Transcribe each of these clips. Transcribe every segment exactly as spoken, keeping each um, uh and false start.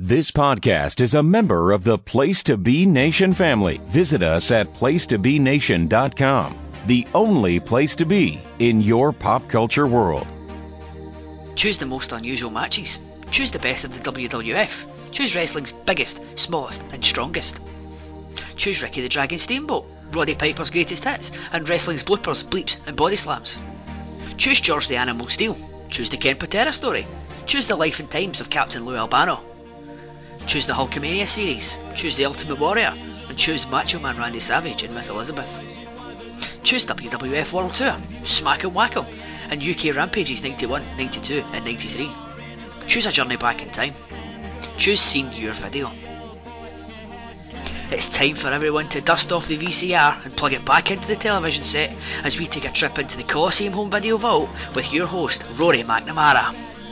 This podcast is a member of the Place to Be Nation family. Visit us at place to be nation dot com, the only place to be in your pop culture world. Choose the most unusual matches. Choose the best of the W W F. Choose wrestling's biggest, smallest and strongest. Choose Ricky the Dragon Steamboat, Roddy Piper's greatest hits, and wrestling's bloopers, bleeps and body slams. Choose George the Animal Steele. Choose the Ken Patera story. Choose the life and times of Captain Lou Albano. Choose the Hulkamania series. Choose the Ultimate Warrior. And choose Macho Man Randy Savage and Miss Elizabeth. Choose W W F World Tour, Smack 'em Whack 'em, and U K Rampages ninety-one, ninety-two and ninety-three. Choose a journey back in time. Choose Seen Your Video. It's time for everyone to dust off the V C R and plug it back into the television set as we take a trip into the Coliseum Home Video Vault with your host, Rory McNamara.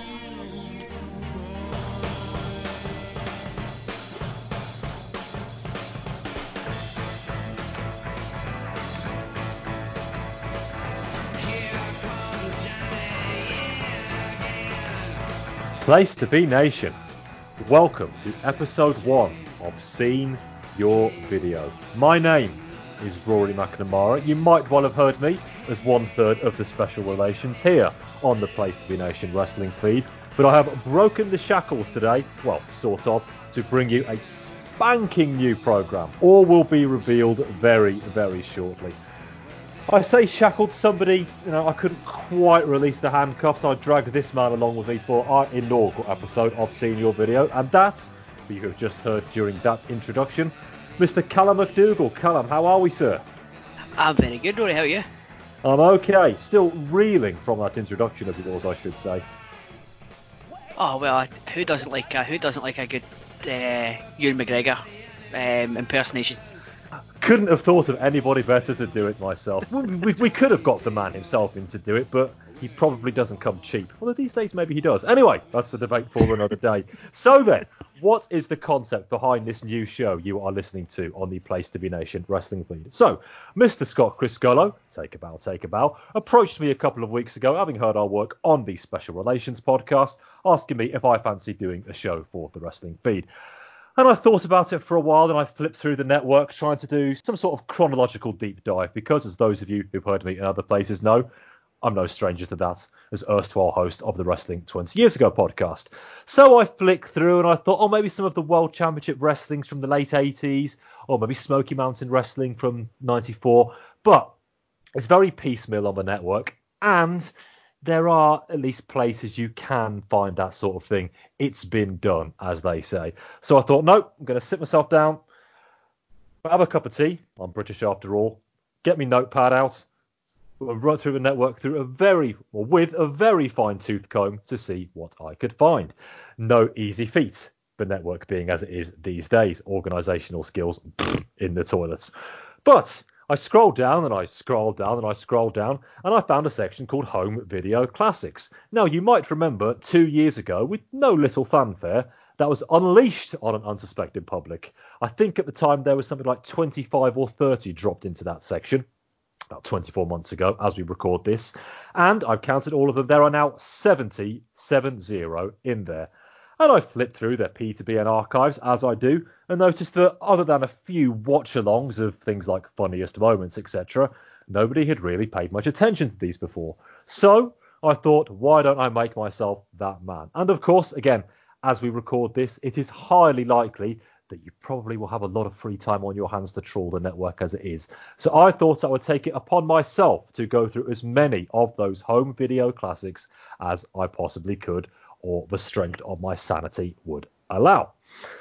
Place to Be Nation, welcome to episode one of Seen Your Video. My name is Rory McNamara. You might well have heard me as one third of the Special Relations here on the Place to Be Nation wrestling feed, but I have broken the shackles today, well, sort of, to bring you a spanking new programme. All will be revealed very, very shortly. I say shackled, somebody, you know, I couldn't quite release the handcuffs. I dragged this man along with me for our inaugural episode of Seen Your Video, and that, you have just heard during that introduction, Mister Callum McDougall. Callum, how are we, sir? I'm very good, Rory, how are you? I'm okay, still reeling from that introduction of yours, I should say. Oh well, who doesn't like a, who doesn't like a good uh, Ewan McGregor um, impersonation? Couldn't have thought of anybody better to do it myself. We, we, we could have got the man himself in to do it, but he probably doesn't come cheap. Although these days maybe he does. Anyway, that's a debate for another day. So then, what is the concept behind this new show you are listening to on the Place to Be Nation wrestling feed? So, Mister Scott Criscolo, take a bow, take a bow, approached me a couple of weeks ago, having heard our work on the Special Relations podcast, asking me if I fancy doing a show for the wrestling feed. And I thought about it for a while, and I flipped through the network trying to do some sort of chronological deep dive, because as those of you who've heard me in other places know, I'm no stranger to that as erstwhile host of the Wrestling twenty Years Ago podcast. So I flicked through and I thought, oh, maybe some of the World Championship wrestlings from the late eighties, or maybe Smoky Mountain Wrestling from ninety-four. But it's very piecemeal on the network, and there are at least places you can find that sort of thing. It's been done, as they say. So I thought, nope, I'm going to sit myself down, have a cup of tea. I'm British after all. Get me notepad out. We'll run through the network through a very, or with a very fine tooth comb to see what I could find. No easy feat, the network being as it is these days. Organisational skills in the toilets. But I scrolled down and I scrolled down and I scrolled down and I found a section called Home Video Classics. Now, you might remember two years ago, with no little fanfare, that was unleashed on an unsuspecting public. I think at the time there was something like twenty-five or thirty dropped into that section, about twenty-four months ago as we record this. And I've counted all of them. There are now seventy, seven zero in there. And I flipped through their P two B N archives, as I do, and noticed that other than a few watch-alongs of things like funniest moments, et cetera, nobody had really paid much attention to these before. So I thought, why don't I make myself that man? And of course, again, as we record this, it is highly likely that you probably will have a lot of free time on your hands to trawl the network as it is. So I thought I would take it upon myself to go through as many of those home video classics as I possibly could, or the strength of my sanity would allow.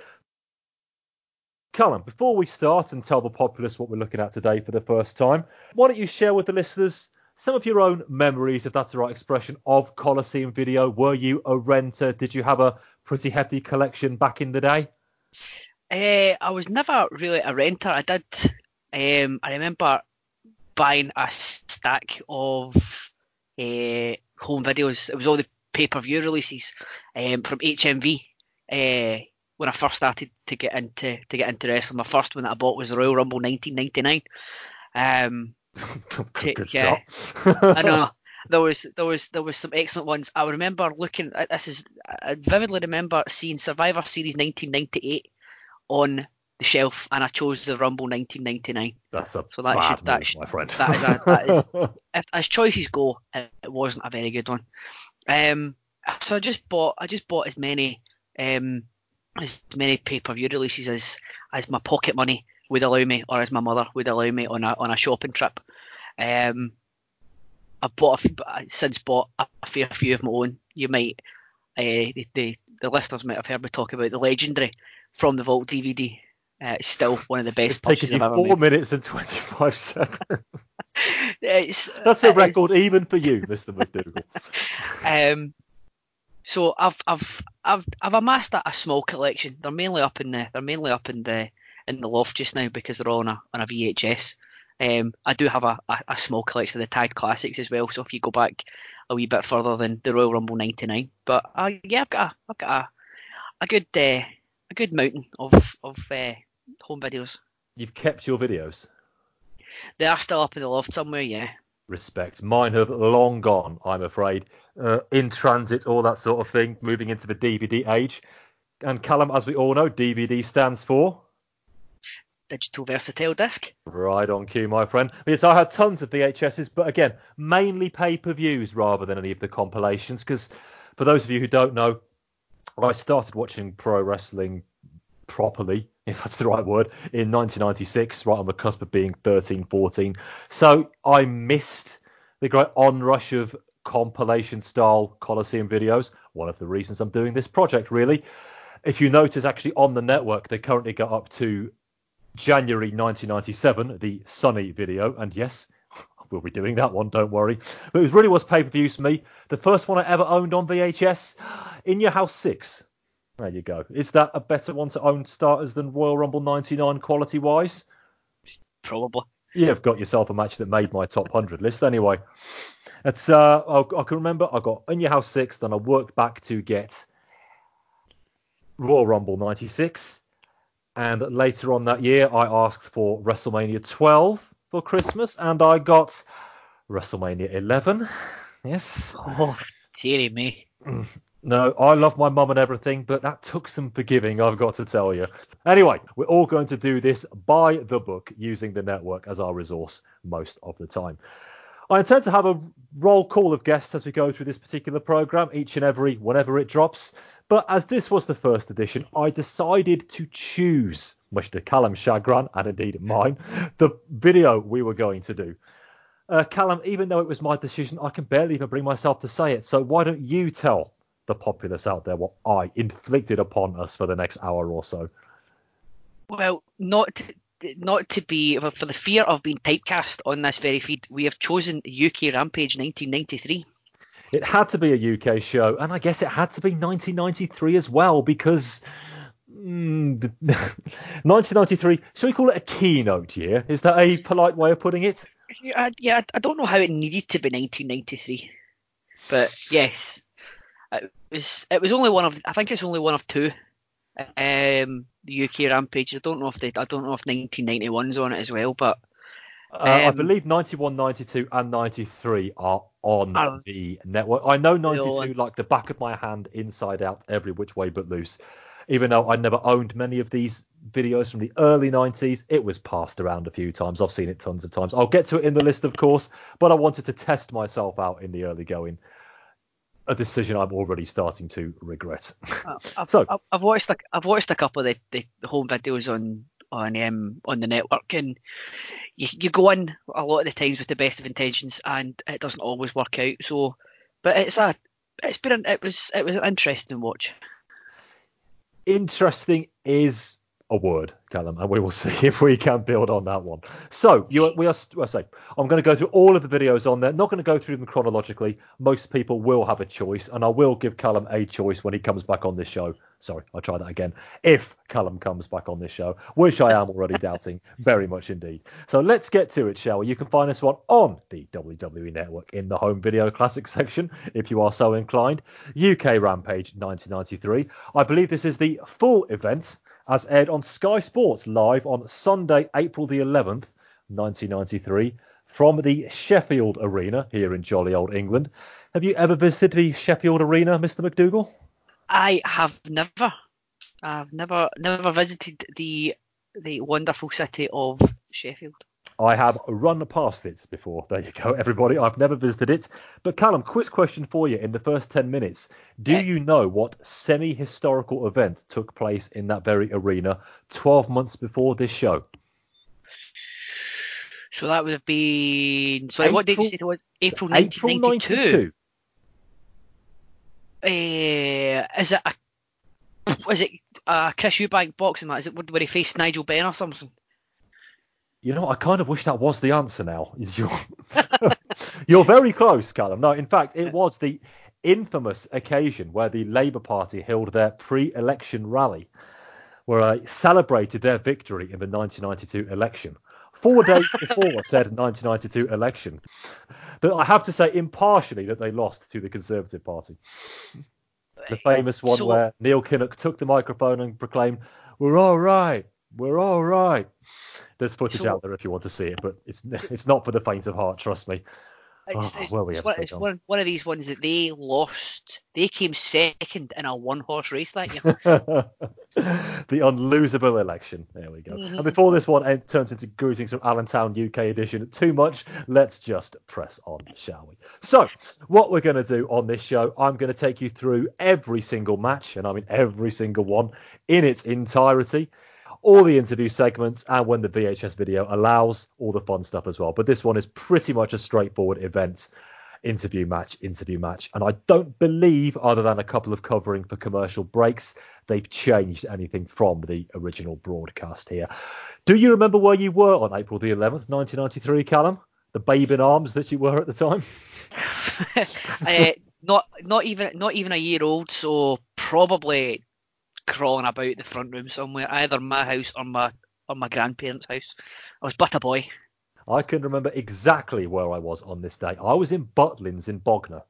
Callum, before we start and tell the populace what we're looking at today for the first time, why don't you share with the listeners some of your own memories, if that's the right expression, of Coliseum Video? Were you a renter? Did you have a pretty hefty collection back in the day? Uh, I was never really a renter. I did. Um, I remember buying a stack of uh, home videos. It was all the pay-per-view releases um, from H M V uh, when I first started to get into to get into wrestling. My first one that I bought was the Royal Rumble nineteen ninety-nine. Um, good good yeah, start. I know. there was there was there was some excellent ones. I remember looking at this is I vividly remember seeing Survivor Series nineteen ninety-eight on the shelf, and I chose the Rumble nineteen ninety-nine. That's a So that bad should, that move, should, my friend. that is a that is, if, as choices go, it, it wasn't a very good one. Um, so I just bought I just bought as many um as many pay per view releases as as my pocket money would allow me, or as my mother would allow me on a on a shopping trip. Um, I've bought a, f- since bought a fair few of my own. You might uh, the, the the listeners might have heard me talk about the legendary From the Vault D V D. Uh, it's still one of the best It's taken purchases you I've ever four made. minutes and twenty-five seconds. It's, That's a uh, record even for you, Mister McDougall. Um, so I've I've I've I've amassed a, a small collection. They're mainly up in the they're mainly up in the in the loft just now because they're all on a on a V H S. Um, I do have a, a, a small collection of the Tag Classics as well. So if you go back a wee bit further than the Royal Rumble ninety-nine, but uh, yeah, I've got a, I've got a, a good uh, a good mountain of of uh, home videos. You've kept your videos. They are still up in the loft somewhere, yeah. Respect. Mine have long gone, I'm afraid. Uh, in transit, all that sort of thing, moving into the D V D age. And Callum, as we all know, D V D stands for... Digital versatile disc. Right on cue, my friend. Yes, I had tons of V H Ss, but again, mainly pay-per-views rather than any of the compilations, because for those of you who don't know, I started watching pro wrestling properly, if that's the right word, in nineteen ninety-six, right on the cusp of being thirteen, fourteen. So I missed the great onrush of compilation-style Coliseum videos. One of the reasons I'm doing this project, really. If you notice, actually, on the network, they currently got up to January nineteen ninety-seven, the Sunny video, and yes, we'll be doing that one, don't worry. But it really was pay-per-views for me. The first one I ever owned on V H S, In Your House six. There you go. Is that a better one to own starters than Royal Rumble ninety-nine quality-wise? Probably. You've got yourself a match that made my top one hundred list anyway. It's uh, I, I can remember I got In Your House six, then I worked back to get Royal Rumble ninety-six. And later on that year, I asked for WrestleMania twelve for Christmas, and I got WrestleMania eleven. Yes. Oh, dearie me. No, I love my mum and everything, but that took some forgiving, I've got to tell you. Anyway, we're all going to do this by the book, using the network as our resource most of the time. I intend to have a roll call of guests as we go through this particular program, each and every whenever it drops. But as this was the first edition, I decided to choose, much to Callum's chagrin, and indeed mine, the video we were going to do. Uh, Callum, even though it was my decision, I can barely even bring myself to say it. So why don't you tell the populace out there what I inflicted upon us for the next hour or so? Well, not to, not to be, for the fear of being typecast on this very feed, we have chosen U K Rampage nineteen ninety-three. It had to be a U K show, and I guess it had to be nineteen ninety-three as well, because mm, nineteen ninety-three, shall we call it a keynote year? Is that a polite way of putting it? Yeah, yeah, I don't know how it needed to be nineteen ninety-three, but yes, it was. It was only one of. I think it's only one of two. Um, the U K Rampage. I don't know if they. I don't know if nineteen ninety-one's on it as well, but uh, I um, believe ninety-one, ninety-two, and ninety-three are on are the network. I know ninety-two on. like the back of my hand, inside out, every which way but loose. Even though I never owned many of these videos from the early nineties, it was passed around a few times. I've seen it tons of times. I'll get to it in the list, of course, but I wanted to test myself out in the early going. A decision I'm already starting to regret. I've, so I've, I've watched. A, I've watched a couple of the, the home videos on on um on the network, and you you go in a lot of the times with the best of intentions, and it doesn't always work out. So, but it's a it's been an, it was it was an interesting watch. Interesting is a word, Callum, and we will see if we can build on that one. So you, we are. I say I'm going to go through all of the videos on there. Not going to go through them chronologically. Most people will have a choice, and I will give Callum a choice when he comes back on this show. Sorry, I'll try that again. If Callum comes back on this show, which I am already doubting, very much indeed. So let's get to it, shall we? You can find this one on the W W E Network in the Home Video Classics section, if you are so inclined. U K Rampage nineteen ninety-three. I believe this is the full event, as aired on Sky Sports live on Sunday, April the eleventh, nineteen ninety-three, from the Sheffield Arena here in jolly old England. Have you ever visited the Sheffield Arena, Mister McDougall? I have never. I've never never visited the the wonderful city of Sheffield. I have run past it before. There you go, everybody. I've never visited it. But Callum, quiz question for you in the first ten minutes. Do Yeah. you know what semi-historical event took place in that very arena twelve months before this show? So that would have been. Sorry, what date did you say it was? April April nineteen ninety-two. ninety-two. Uh, is it a is it a Chris Eubank boxing match? Is it where he faced Nigel Benn or something? You know, I kind of wish that was the answer now. Is your You're very close, Callum. No, in fact, it was the infamous occasion where the Labour Party held their pre-election rally, where they celebrated their victory in the nineteen ninety-two election. Four days before said nineteen ninety-two election. But I have to say impartially that they lost to the Conservative Party. The famous one So- where Neil Kinnock took the microphone and proclaimed, "We're all right, we're all right." There's footage So- out there if you want to see it, but it's it's not for the faint of heart, trust me. It's, Oh, it's, well, we it's, have one, so it's gone. one, one of these ones that they lost. They came second in a one-horse race that year. The unlosable election. There we go. Mhm. And before this one en- turns into greetings from Allentown U K edition too much, let's just press on, shall we? So, what we're going to do on this show, I'm going to take you through every single match, and I mean every single one in its entirety. All the interview segments, and when the V H S video allows, all the fun stuff as well. But this one is pretty much a straightforward event. Interview match, interview match. And I don't believe, other than a couple of covering for commercial breaks, they've changed anything from the original broadcast here. Do you remember where you were on April the eleventh, nineteen ninety-three, Callum? The babe in arms that you were at the time? uh, not not even not even a year old, so probably crawling about the front room somewhere, either my house or my or my grandparents' house. I was but a boy. I can remember exactly where I was on this day. I was in Butlins in Bognor.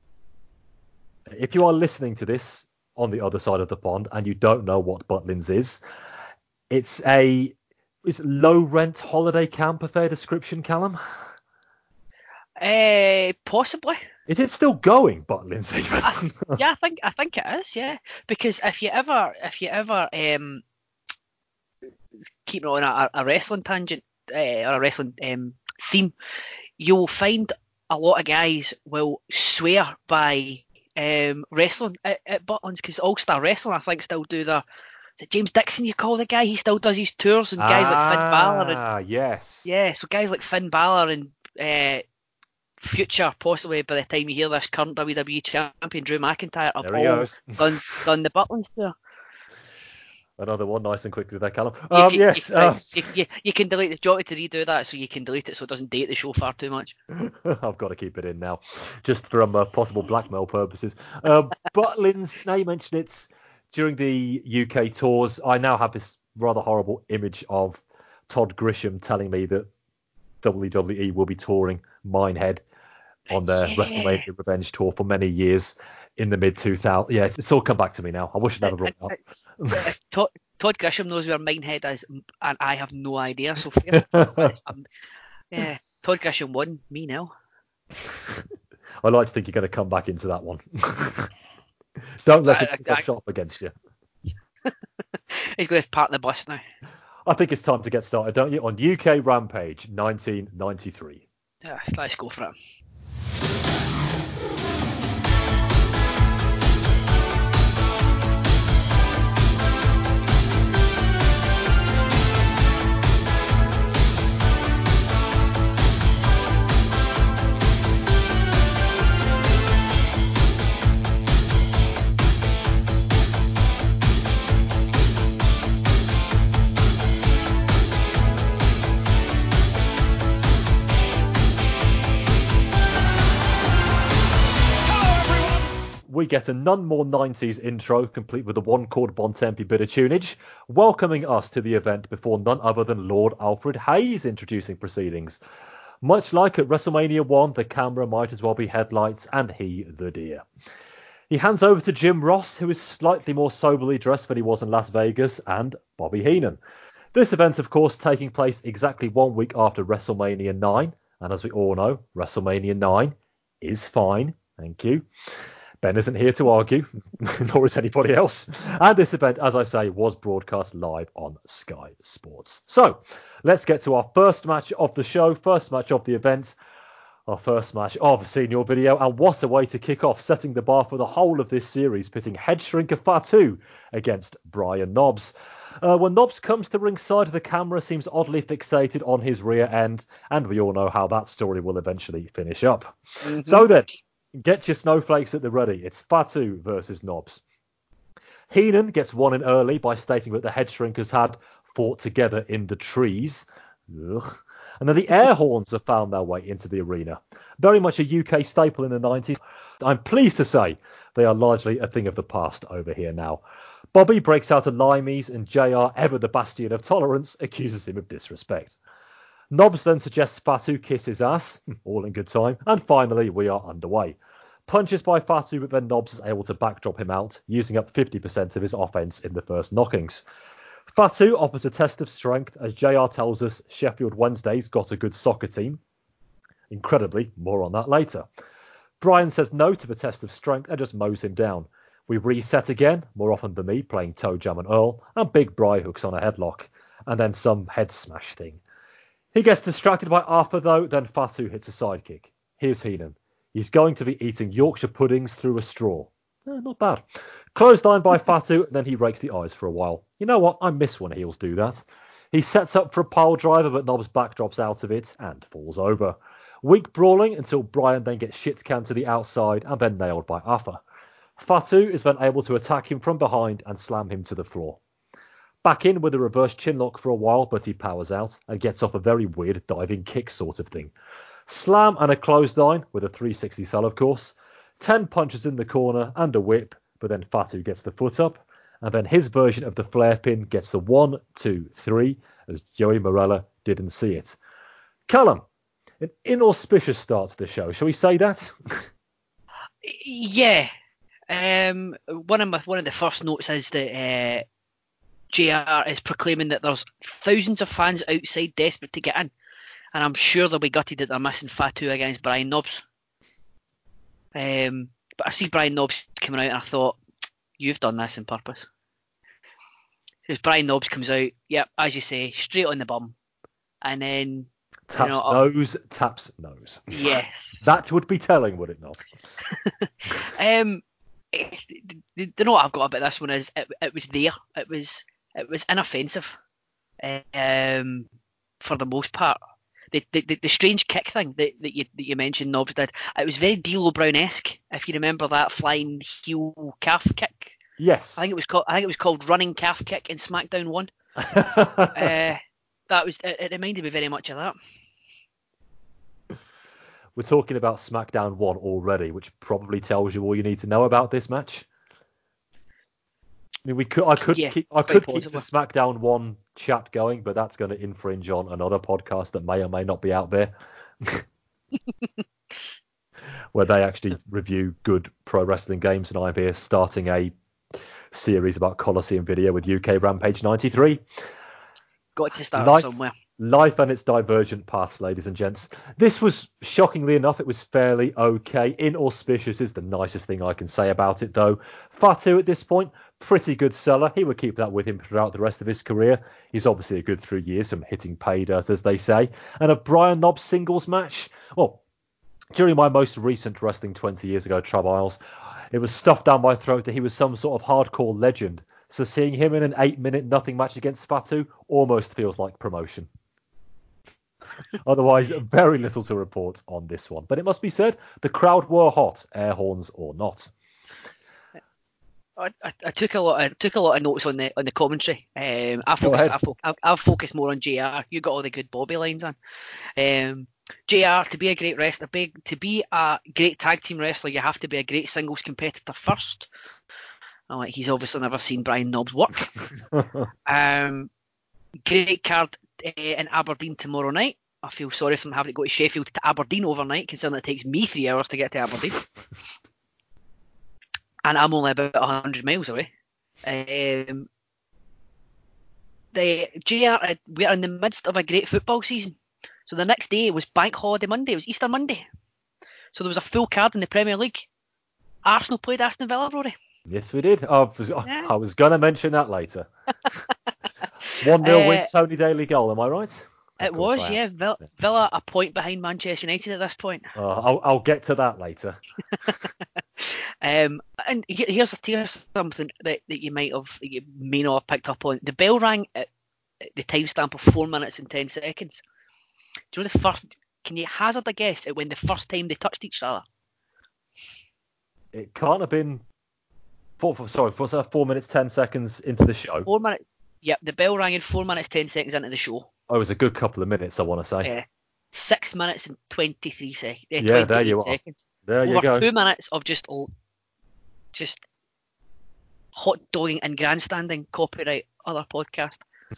If you are listening to this on the other side of the pond and you don't know what Butlins is, it's a is low rent holiday camp a fair description, Callum? Uh, possibly. Is it still going, Butlins? I, yeah, I think I think it is. Yeah, because if you ever if you ever um keep on a, a wrestling tangent uh, or a wrestling um, theme, you'll find a lot of guys will swear by um, wrestling at, at Butlins, because All Star Wrestling, I think, still do the. Is it James Dixon you call the guy? He still does his tours, and guys like Finn Balor and Ah, yes. yeah, so guys like Finn Balor and uh, future, possibly by the time you hear this, current W W E champion Drew McIntyre have There he all goes. done done the Butlins tour. Another one, nice and quickly there, Callum. You, Um, you, yes. you, um, you, you, you can delete it. Do you want me to redo that so you can delete it so it doesn't date the show far too much? I've got to keep it in now, just from uh, possible blackmail purposes. Uh, Butlins, now you mentioned it, during the U K tours, I now have this rather horrible image of Todd Grisham telling me that W W E will be touring Minehead on their Yeah. WrestleMania Revenge tour for many years in the mid two thousands. Yeah, it's, it's all come back to me now. I wish I never brought it up. Uh, Todd, Todd Grisham knows where Minehead is, and I have no idea. So fair. It's, um, yeah, Todd Grisham won. Me now. I like to think you're going to come back into that one. Don't let I- it I- shot up against you. He's going to park the bus now. I think it's time to get started, don't you? On U K Rampage nineteen ninety-three. Yeah, let's go for it. We get a none more nineties intro, complete with a one chord Bontempi bit of tunage, welcoming us to the event before none other than Lord Alfred Hayes introducing proceedings. Much like at WrestleMania one, the camera might as well be headlights, and he the deer. He hands over to Jim Ross, who is slightly more soberly dressed than he was in Las Vegas, and Bobby Heenan. This event, of course, taking place exactly one week after WrestleMania nine, And as we all know, WrestleMania nine is fine. Thank you. Ben isn't here to argue, nor is anybody else. And this event, as I say, was broadcast live on Sky Sports. So let's get to our first match of the show, first match of the event, our first match of Senior Video. And what a way to kick off, setting the bar for the whole of this series, pitting head shrinker Fatu against Brian Knobbs. Uh, when Knobbs comes to ringside, the camera seems oddly fixated on his rear end, and we all know how that story will eventually finish up. Mm-hmm. So then, get your snowflakes at the ready. It's Fatu versus Knobbs. Heenan gets one in early by stating that the head shrinkers had fought together in the trees. Ugh. And then the air horns have found their way into the arena. Very much a U K staple in the nineties. I'm pleased to say they are largely a thing of the past over here now. Bobby breaks out a limeys, and J R, ever the bastion of tolerance, accuses him of disrespect. Knobbs then suggests Fatu kiss his ass, all in good time, and finally we are underway. Punches by Fatu, but then Knobbs is able to backdrop him out, using up fifty percent of his offense in the first knockings. Fatu offers a test of strength, as J R tells us Sheffield Wednesday's got a good soccer team. Incredibly, more on that later. Brian says no to the test of strength and just mows him down. We reset again, more often than me, playing Toe Jam and Earl, and Big Bri hooks on a headlock, and then some head smash thing. He gets distracted by Arthur though, then Fatu hits a sidekick. Here's Heenan. He's going to be eating Yorkshire puddings through a straw. Eh, not bad. Clothesline by Fatu, then he rakes the eyes for a while. You know what? I miss when heels do that. He sets up for a pile driver, but Knobbs backdrops out of it and falls over. Weak brawling until Brian then gets shit canned to the outside and then nailed by Arthur. Fatu is then able to attack him from behind and slam him to the floor. Back in with a reverse chinlock for a while, but he powers out and gets off a very weird diving kick sort of thing. Slam and a clothesline with a three sixty sell, of course. Ten punches in the corner and a whip, but then Fatu gets the foot up. And then his version of the flare pin gets the one, two, three, as Joey Morella didn't see it. Callum, an inauspicious start to the show. Shall we say that? Yeah. Um, one of my, one of the first notes is that uh, J R is proclaiming that there's thousands of fans outside desperate to get in, and I'm sure they'll be gutted that they're missing Fatu against Brian Knobbs. Um, but I see Brian Knobbs coming out, and I thought, you've done this on purpose. Because Brian Knobbs comes out, yep, as you say, straight on the bum, and then taps you know, nose, taps nose. Yeah, that would be telling, would it not? um. The, the note I've got about this one is it, it was there. It was it was inoffensive, um, for the most part. The the, the, the strange kick thing that, that you that you mentioned, Knobbs did. It was very D'Lo Brown-esque, if you remember that flying heel calf kick. Yes. I think it was called I think it was called running calf kick in SmackDown one. uh, that was it, it reminded me very much of that. We're talking about SmackDown one already, which probably tells you all you need to know about this match. I mean, we could, I could, yeah, keep, I could keep the SmackDown one chat going, but that's going to infringe on another podcast that may or may not be out there, where they actually review good pro wrestling games, and I'm here starting a series about Coliseum Video with U K Rampage ninety-three. Got to start Life, somewhere. Life and its divergent paths, ladies and gents. This was, shockingly enough, it was fairly okay. Inauspicious is the nicest thing I can say about it, though. Fatu, at this point, pretty good seller. He would keep that with him throughout the rest of his career. He's obviously a good three years from hitting pay dirt, as they say. And a Brian Knobbs singles match? Well, during my most recent wrestling twenty years ago trials, it was stuffed down my throat that he was some sort of hardcore legend. So seeing him in an eight-minute nothing match against Fatu almost feels like promotion. Otherwise, very little to report on this one. But it must be said, the crowd were hot, air horns or not. I, I, I took a lot. I took a lot of notes on the on the commentary. Um, I focused. I fo- I, I've focused more on J R. You got all the good Bobby lines on. Um, J R, to be a great wrestler, big, to be a great tag team wrestler, you have to be a great singles competitor first. I'm like, he's obviously never seen Brian Knobbs work. um, great card uh, in Aberdeen tomorrow night. I feel sorry for them having to go to Sheffield to Aberdeen overnight, considering it takes me three hours to get to Aberdeen. And I'm only about one hundred miles away. Um, the J R, we're in the midst of a great football season. So the next day was Bank Holiday Monday. It was Easter Monday. So there was a full card in the Premier League. Arsenal played Aston Villa, Rory. Yes, we did. I was, Yeah. I was going to mention that later. one nil Uh, win, Tony Daly goal, am I right? Of It course was, I am. yeah. Villa, Villa a point behind Manchester United at this point. Uh, I'll, I'll get to that later. um, and he- here's, here's something that, that you might have, that you may not have picked up on. The bell rang at the timestamp of four minutes and ten seconds. Do you know the first? Can you hazard a guess at when the first time they touched each other? It can't have been. Four, four, sorry, four, four minutes ten seconds into the show. Four minutes. Yep, the bell rang in four minutes ten seconds into the show. Oh, it was a good couple of minutes, I want to say. Uh, six minutes and twenty-three seconds. Uh, Yeah, there you are. seconds. There Over you go. two minutes of just, just hot dogging and grandstanding. Copyright other podcast.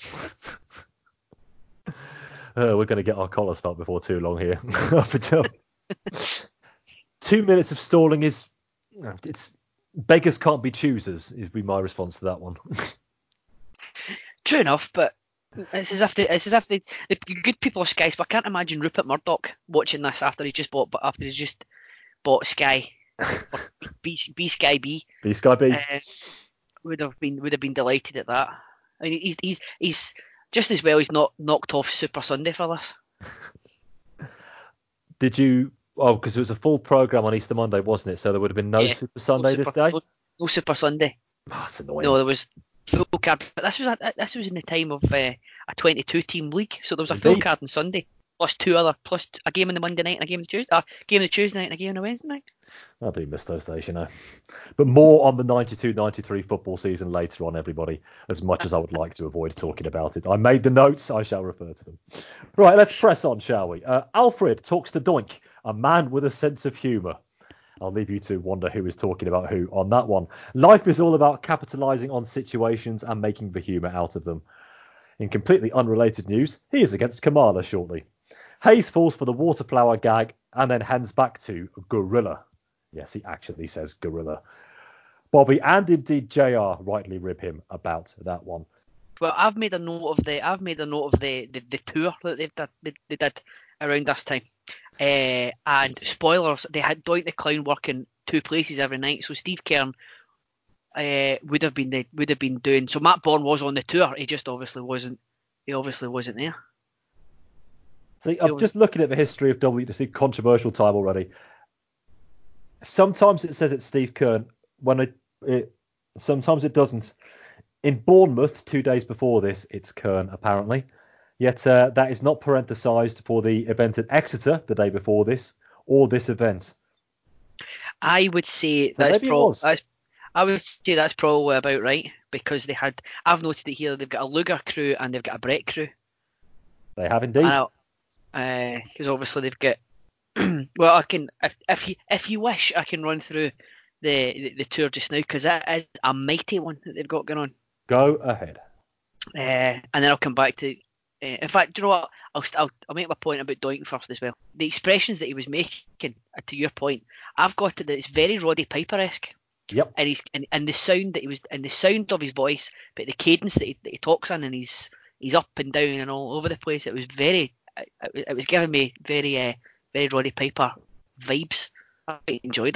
uh, we're going to get our collars felt before too long here. But, um, two minutes of stalling is, it's beggars can't be choosers. Is be my response to that one. True enough, but it's as if they, it's as if they, the good people of Sky. But I can't imagine Rupert Murdoch watching this after he's just bought, but after he's just bought Sky, or B, B Sky B. B Sky B. Uh, would have been would have been delighted at that. I mean, he's he's he's just as well he's not knocked off Super Sunday for this. Did you? Oh, because it was a full program on Easter Monday, wasn't it? So there would have been no Yeah, Super Sunday no Super, this day. No, no Super Sunday. Oh, that's annoying. No, there was full card. But this was a, this was in the time of uh, a twenty-two team league, so there was a full Indeed. card on Sunday, plus two other, plus a game on the Monday night and a game on the Tuesday, uh, game on the Tuesday night and a game on the Wednesday night. I do miss those days, you know. But more on the ninety-two ninety-three football season later on, everybody, as much as I would like to avoid talking about it. I made the notes, I shall refer to them. Right, let's press on, shall we? Uh, Alfred talks to Doink, a man with a sense of humour. I'll leave you to wonder who is talking about who on that one. Life is all about capitalising on situations and making the humour out of them. In completely unrelated news, he is against Kamala shortly. Hayes falls for the water flower gag and then hands back to Gorilla. Yes, he actually says Gorilla. Bobby and indeed J R rightly rib him about that one. Well, I've made a note of the I've made a note of the, the, the tour that they've did, they, they did around this time. Uh, and spoilers, they had Doink the Clown working two places every night. So Steve Kern uh, would have been the, would have been doing. So Matt Bourne was on the tour. He just obviously wasn't. He obviously wasn't there. See, I'm just looking at the history of W W C controversial time already. Sometimes it says it's Steve Kern when it, it sometimes it doesn't. In Bournemouth, two days before this, it's Kern apparently. Yet uh, that is not parenthesised for the event at Exeter the day before this, or this event. I would say So that's maybe it probably was. that's I would say that's probably about right, because they had. I've noted it here. They've got a Luger crew and they've got a Brett crew. They have indeed. Because uh, obviously they've got. Well, I can if if you if you wish, I can run through the the, the tour just now, because that is a mighty one that they've got going on. Go ahead. Uh, and then I'll come back to. Uh, in fact, do you know what? I'll, I'll I'll make my point about Doink first as well. The expressions that he was making, uh, to your point, I've got it that it's very Roddy Piper-esque. Yep. And he's and, and the sound that he was and the sound of his voice, but the cadence that he, that he talks in, and he's he's up and down and all over the place. It was very. It, it was giving me very uh, very Roddy Piper vibes. I enjoyed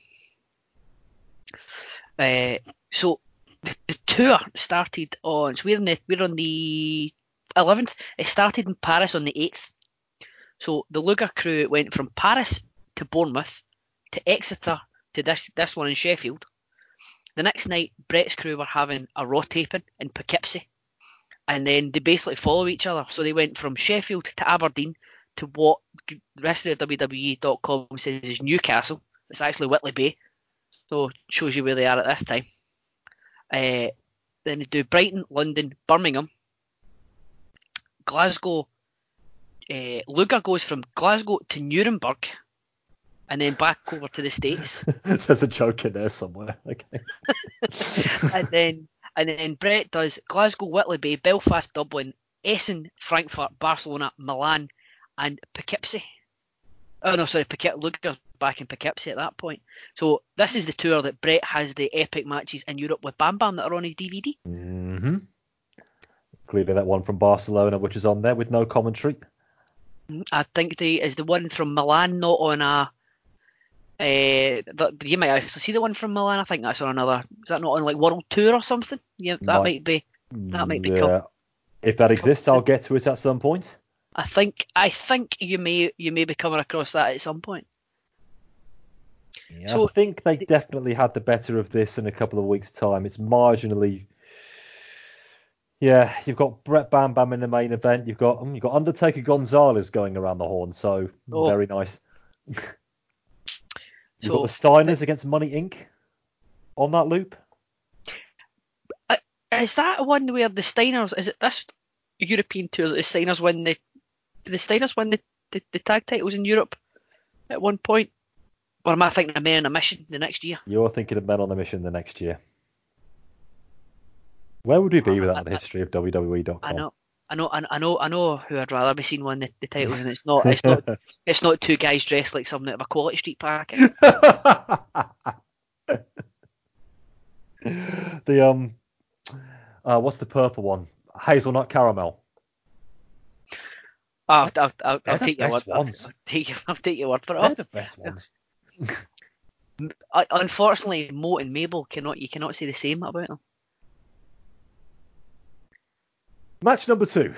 it. Uh, so the, the tour started on. So we're in the we're on the eleventh. It started in Paris on the eighth. So the Luger crew went from Paris to Bournemouth to Exeter to this this one in Sheffield. The next night, Brett's crew were having a raw taping in Poughkeepsie, and then they basically follow each other. So they went from Sheffield to Aberdeen to what the rest of the W W E dot com says is Newcastle. It's actually Whitley Bay, so it shows you where they are at this time. Uh, then they do Brighton, London, Birmingham, Glasgow. Uh, Luger goes from Glasgow to Nuremberg, and then back over to the States. There's a joke in there somewhere. Okay. and then and then Brett does Glasgow, Whitley Bay, Belfast, Dublin, Essen, Frankfurt, Barcelona, Milan, and Poughkeepsie. Oh no, sorry, Poughkeepsie. Luger's back in Poughkeepsie at that point. So this is the tour that Brett has the epic matches in Europe with Bam Bam that are on his D V D. Mm-hmm. Clearly that one from Barcelona, which is on there with no commentary. I think the is the one from Milan not on a. Uh, but you might actually see the one from Milan. I think that's on another. Is that not on like World Tour or something? Yeah, that Might, might be. That might be yeah. cool. If that exists, I'll get to it at some point. I think I think you may you may be coming across that at some point. Yeah, So, I think they definitely had the better of this in a couple of weeks' time. It's marginally. Yeah, you've got Brett Bam Bam in the main event. You've got you've got Undertaker Gonzalez going around the horn. So oh, very nice. You've so, got the Steiners against Money Incorporated on that loop. Uh, is that one where the Steiners? Is it this European tour that the Steiners win the? Did the Steiners win the, the, the tag titles in Europe at one point? Or am I thinking of Men on a Mission the next year? You're thinking of Men on a Mission the next year. Where would we be I, without I, the history of W W E dot com? I know, I know, I know, I know who I'd rather be seen win the, the titles, and it's not, it's not, it's not two guys dressed like something out of a Quality Street packet. the um, uh, what's the purple one? Hazelnut caramel. I'll, I'll, I'll, They're I'll the take your best word. I'll, ones. I'll take your, I'll take your word for it. They're the best ones. Uh, Unfortunately, Mo and Mabel cannot, you cannot say the same about them. Match number two.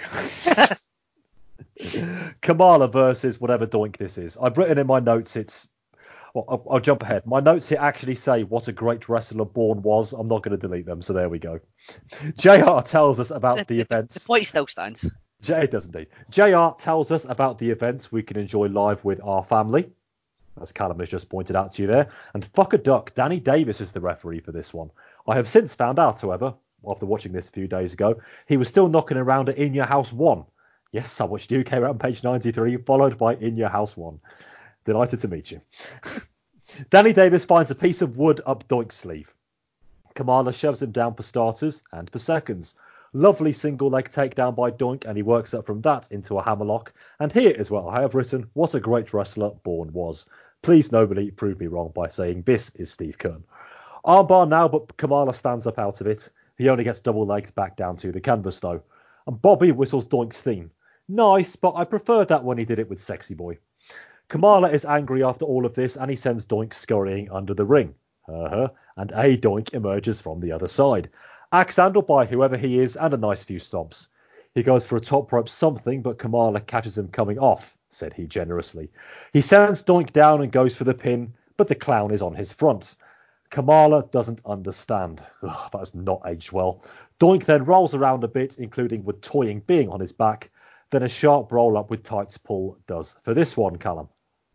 Kamala versus whatever doink this is. I've written in my notes it's... Well, I'll, I'll jump ahead. My notes here actually say what a great wrestler Bourne was. I'm not going to delete them, so there we go. J R tells us about the, the events... The point still stands. J, it does indeed. J R tells us about the events we can enjoy live with our family, as Callum has just pointed out to you there. And fuck a duck, Danny Davis is the referee for this one. I have since found out, however, after watching this a few days ago, he was still knocking around at In Your House one. Yes, I watched U K Rampage ninety-three, followed by In Your House one. Delighted to meet you. Danny Davis finds a piece of wood up Doink's sleeve. Kamala shoves him down for starters and for seconds. Lovely single leg takedown by Doink, and he works up from that into a hammerlock. And here is what I have written: what a great wrestler Bourne was. Please nobody prove me wrong by saying this is Steve Kern. Armbar now, but Kamala stands up out of it. He only gets double legged back down to the canvas though. And Bobby whistles Doink's theme. Nice, but I preferred that when he did it with Sexy Boy. Kamala is angry after all of this, and he sends Doink scurrying under the ring. Uh-huh. And a Doink emerges from the other side. Axe handled by whoever he is, and a nice few stomps. He goes for a top rope something, but Kamala catches him coming off, said he generously. He sends Doink down and goes for the pin, but the clown is on his front. Kamala doesn't understand. Ugh, that's not aged well. Doink then rolls around a bit, including with toying being on his back. Then a sharp roll up with tights pull does for this one, Callum.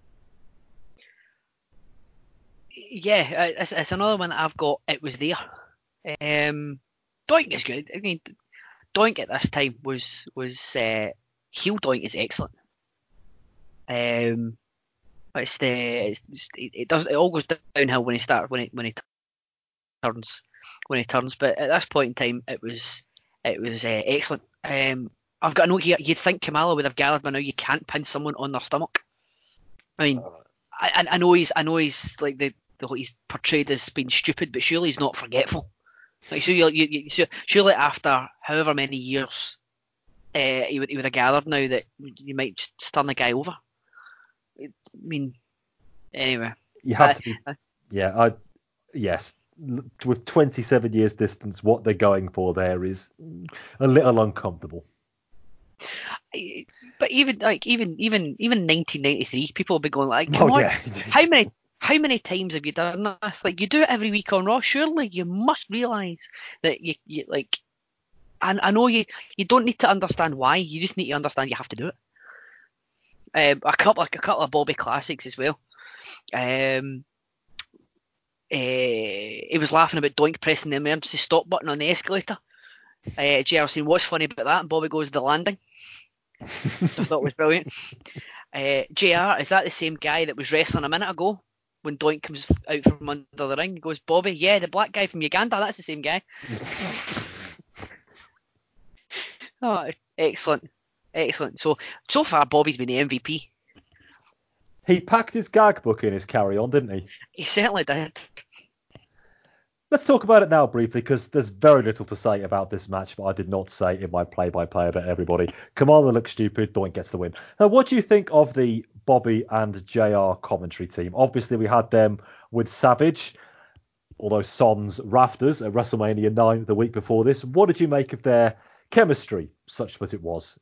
Yeah, it's, it's another one that I've got. It was there. Um, Doink is good. I mean, Doink at this time was was uh, heel Doink is excellent. Um, it's the it's just, it, it does it all goes downhill when he starts when he when he turns when he turns. But at this point in time, it was it was uh, excellent. Um, I've got a note here. You'd think Kamala would have gathered by now. You can't pin someone on their stomach. I mean, I I know he's I know he's like the, the he's portrayed as being stupid, but surely he's not forgetful. Like surely, you, you, surely after however many years, uh, he would he would have gathered now that you might just turn the guy over. I mean, anyway. You have I, to be. I, Yeah, I. Yes. With twenty-seven years distance, what they're going for there is a little uncomfortable. But even like even even even nineteen ninety-three, people will be going like, "Come oh, on, yeah. how many how many times have you done this? Like you do it every week on Raw. Surely you must realise that you, you like." And I know you you don't need to understand why. You just need to understand you have to do it. Um, a couple like a couple of Bobby classics as well. Um, uh, he was laughing about Doink pressing the emergency stop button on the escalator. Uh, J R saying, "What's funny about that?" And Bobby goes, "The landing." Which I thought was brilliant. Uh, J R, is that the same guy that was wrestling a minute ago when Doink comes out from under the ring? He goes, "Bobby, yeah, the black guy from Uganda, that's the same guy." Oh, excellent. Excellent. So, so far, Bobby's been the M V P. He packed his gag book in his carry-on, didn't he? He certainly did. Let's talk about it now briefly, because there's very little to say about this match, but I did not say in my play-by-play about everybody. Commander looks stupid, Doink gets the win. Now, what do you think of the Bobby and J R commentary team? Obviously, we had them with Savage, although Son's Rafters at WrestleMania nine the week before this. What did you make of their chemistry, such that it was?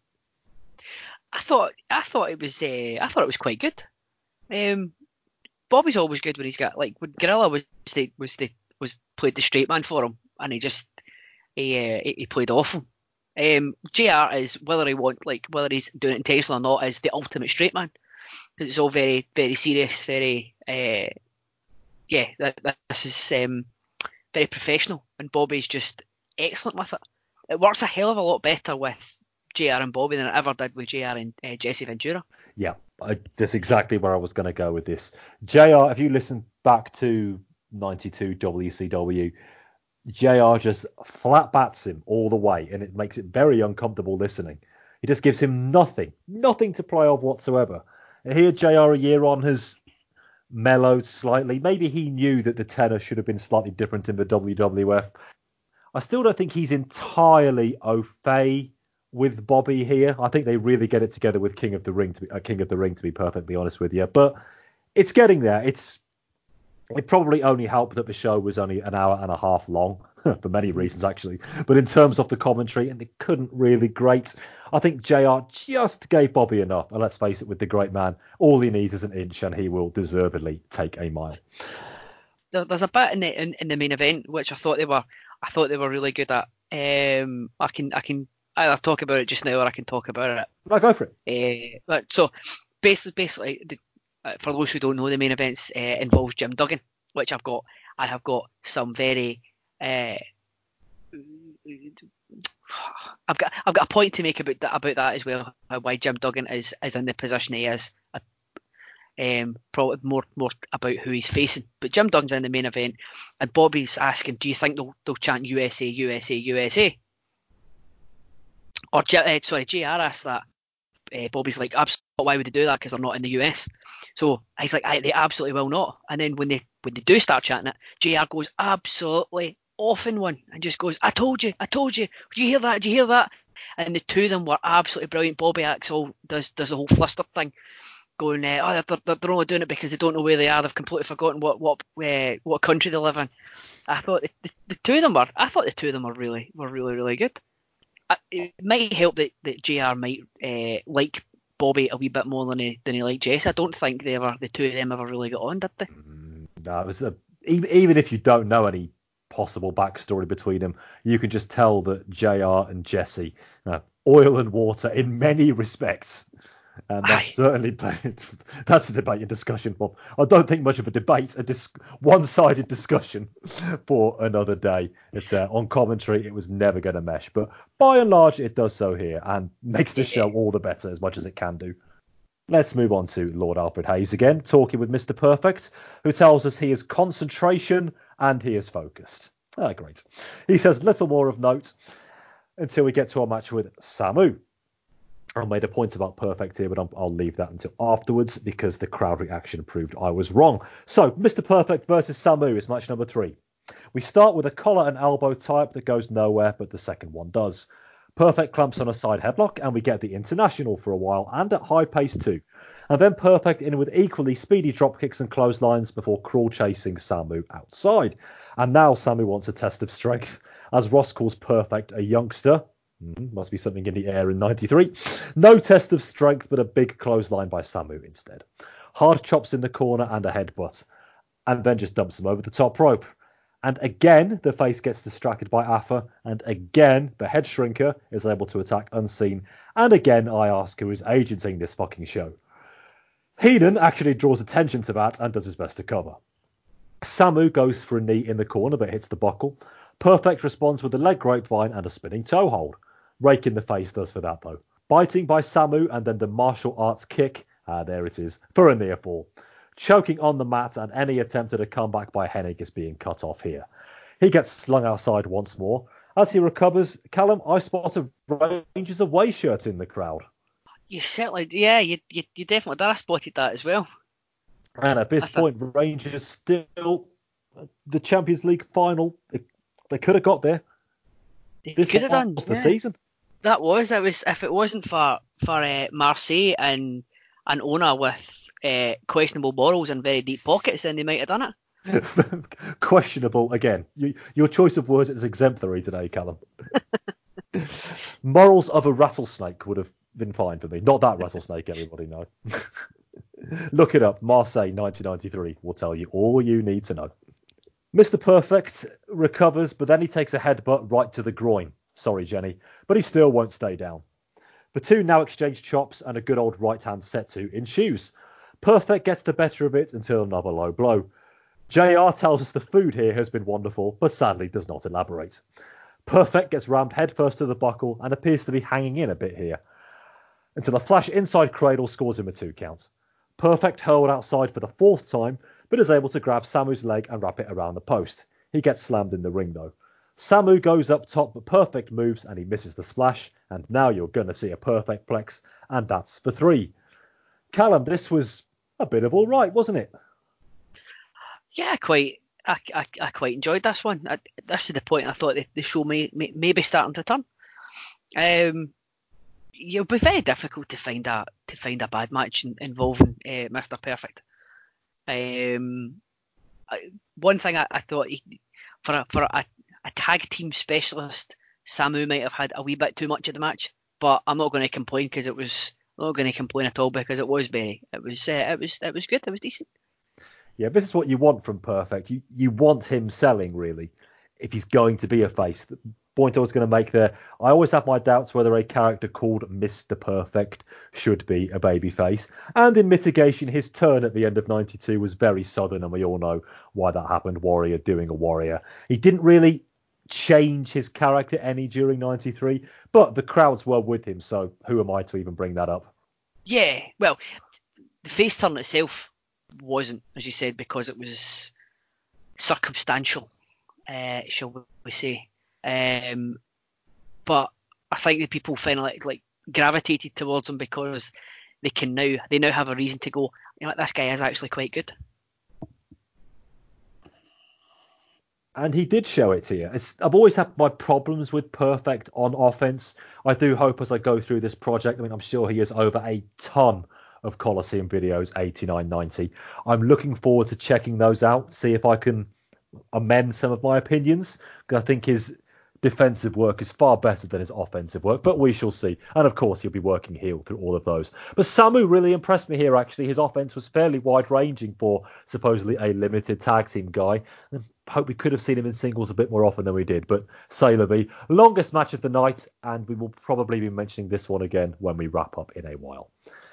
I thought I thought it was uh, I thought it was quite good. Um, Bobby's always good when he's got, like, when Gorilla was the was the was played the straight man for him, and he just he uh, he he played awful. Um, J R is, whether he want like whether he's doing it intentionally or not, is the ultimate straight man, because it's all very very serious, very uh, yeah. That, this is um, very professional, and Bobby's just excellent with it. It works a hell of a lot better with J R and Bobby than it ever did with J R and uh, Jesse Ventura. Yeah, I, that's exactly where I was going to go with this. J R, if you listen back to ninety-two W C W, J R just flat bats him all the way, and it makes it very uncomfortable listening. He just gives him nothing, nothing to play off whatsoever. And here, J R, a year on, has mellowed slightly. Maybe he knew that the tenor should have been slightly different in the W W F. I still don't think he's entirely au fait with Bobby here. I think they really get it together with King of the Ring, to be uh, King of the Ring, to be perfectly honest with you. But it's getting there. It's It probably only helped that the show was only an hour and a half long, for many reasons, actually. But in terms of the commentary, and it couldn't really grate, I think J R just gave Bobby enough. And let's face it, with the great man, all he needs is an inch, and he will deservedly take a mile. There, there's a bit in the in, in the main event which I thought they were I thought they were really good at. Um, I can I can either talk about it just now, or I can talk about it. No, go for it. Uh, so basically, basically, the, uh, for those who don't know, the main events uh, involves Jim Duggan, which I've got. I have got some very. Uh, I've got I've got a point to make about that about that as well. Why Jim Duggan is is in the position he is. Um, probably more more about who he's facing. But Jim Duggan's in the main event, and Bobby's asking, "Do you think they'll they'll chant U S A, U S A, U S A?" Or uh, sorry, J R asked that. Uh, Bobby's like, "Absolutely, why would they do that? Because they're not in the U S." So he's like, I, "They absolutely will not." And then when they when they do start chanting it, J R goes absolutely off in one and just goes, "I told you, I told you. Did you hear that? Did you hear that?" And the two of them were absolutely brilliant. Bobby Axel does does the whole flister thing, going, uh, oh, they're, they're only doing it because they don't know where they are. They've completely forgotten what what uh, what country they live in. I thought the, the, the two of them were. I thought the two of them were really were really really good. I, it might help that, that J R might uh, like Bobby a wee bit more than he than he liked Jess. I don't think they ever the two of them ever really got on, did they? No, it was a, even even if you don't know any possible backstory between them, you can just tell that J R and Jesse, uh, oil and water in many respects. And that's Aye. certainly that's a debate and discussion for. I don't think much of a debate, a dis, one-sided discussion for another day. It's uh, on commentary. It was never going to mesh, but by and large, it does so here and makes the show all the better as much as it can do. Let's move on to Lord Alfred Hayes again, talking with Mister Perfect, who tells us he is concentration and he is focused. Ah, great. He says little more of note until we get to our match with Samu. I made a point about Perfect here, but I'll, I'll leave that until afterwards because the crowd reaction proved I was wrong. So, Mister Perfect versus Samu is match number three. We start with a collar and elbow type that goes nowhere, but the second one does. Perfect clamps on a side headlock, and we get the international for a while, and at high pace too. And then Perfect in with equally speedy drop kicks and clotheslines before crawl chasing Samu outside. And now Samu wants a test of strength, as Ross calls Perfect a youngster. Mm, must be something in the air in ninety-three. No test of strength, but a big clothesline by Samu instead. Hard chops in the corner and a headbutt. And then just dumps him over the top rope. And again, the face gets distracted by Afa. And again, the head shrinker is able to attack unseen. And again, I ask who is agenting this fucking show. Heenan actually draws attention to that and does his best to cover. Samu goes for a knee in the corner but hits the buckle. Perfect responds with a leg grapevine and a spinning toe hold. Rake in the face does for that though. Biting by Samu and then the martial arts kick. Ah, there it is, for a near fall. Choking on the mat and any attempt at a comeback by Hennig is being cut off here. He gets slung outside once more. As he recovers, Callum, I spot a Rangers away shirt in the crowd. You certainly, yeah, you you, you definitely did. I spotted that as well. And at this That's point, a... Rangers still the Champions League final. It, they could have got there. They This could have done. was the Yeah. season. That was. It was. If it wasn't for for uh, Marseille and an owner with uh, questionable morals and very deep pockets, then they might have done it. Questionable again. You, your choice of words is exemplary today, Callum. Morals of a rattlesnake would have been fine for me. Not that rattlesnake, everybody know. Look it up. Marseille nineteen ninety-three will tell you all you need to know. Mister Perfect recovers, but then he takes a headbutt right to the groin. Sorry, Jenny, but he still won't stay down. The two now exchange chops and a good old right-hand set to ensues. Perfect gets the better of it until another low blow. J R tells us the food here has been wonderful, but sadly does not elaborate. Perfect gets rammed headfirst to the buckle and appears to be hanging in a bit here, until a flash inside cradle scores him a two count. Perfect hurled outside for the fourth time, but is able to grab Samu's leg and wrap it around the post. He gets slammed in the ring though. Samu goes up top, but Perfect moves and he misses the splash, and now you're going to see a Perfect plex, and that's for three. Callum, this was a bit of all right, wasn't it? Yeah, I quite, I, I, I quite enjoyed this one. I, this is the point I thought the, the show may, may, may be starting to turn. Um, it'll be very difficult to find a to find a bad match in, involving uh, Mister Perfect. Um, I, one thing I, I thought he, for a for a, a tag team specialist, Samu might have had a wee bit too much of the match, but I'm not going to complain because it was I'm not going to complain at all because it was very it was uh, it was it was good. It was decent. Yeah, this is what you want from Perfect. You you want him selling, really, if he's going to be a face. The point I was going to make there, I always have my doubts whether a character called Mister Perfect should be a baby face. And in mitigation, his turn at the end of ninety-two was very southern, and we all know why that happened. Warrior doing a warrior. He didn't really change his character any during ninety-three, but the crowds were with him, so who am I to even bring that up? Yeah, well, the face turn itself wasn't, as you said, because it was circumstantial, uh, shall we say. Um, but I think the people finally like gravitated towards him because they can now they now have a reason to go, you know what, this guy is actually quite good. And he did show it to you. It's, I've always had my problems with Perfect on offense. I do hope as I go through this project, I mean, I'm sure he is over a ton of Coliseum videos, eighty-nine, ninety. I'm looking forward to checking those out, see if I can amend some of my opinions, because I think his defensive work is far better than his offensive work, but we shall see. And of course, he'll be working heel through all of those. But Samu really impressed me here, actually. His offense was fairly wide-ranging for supposedly a limited tag team guy. I hope we could have seen him in singles a bit more often than we did, but say la vie. Longest match of the night, and we will probably be mentioning this one again when we wrap up in a while.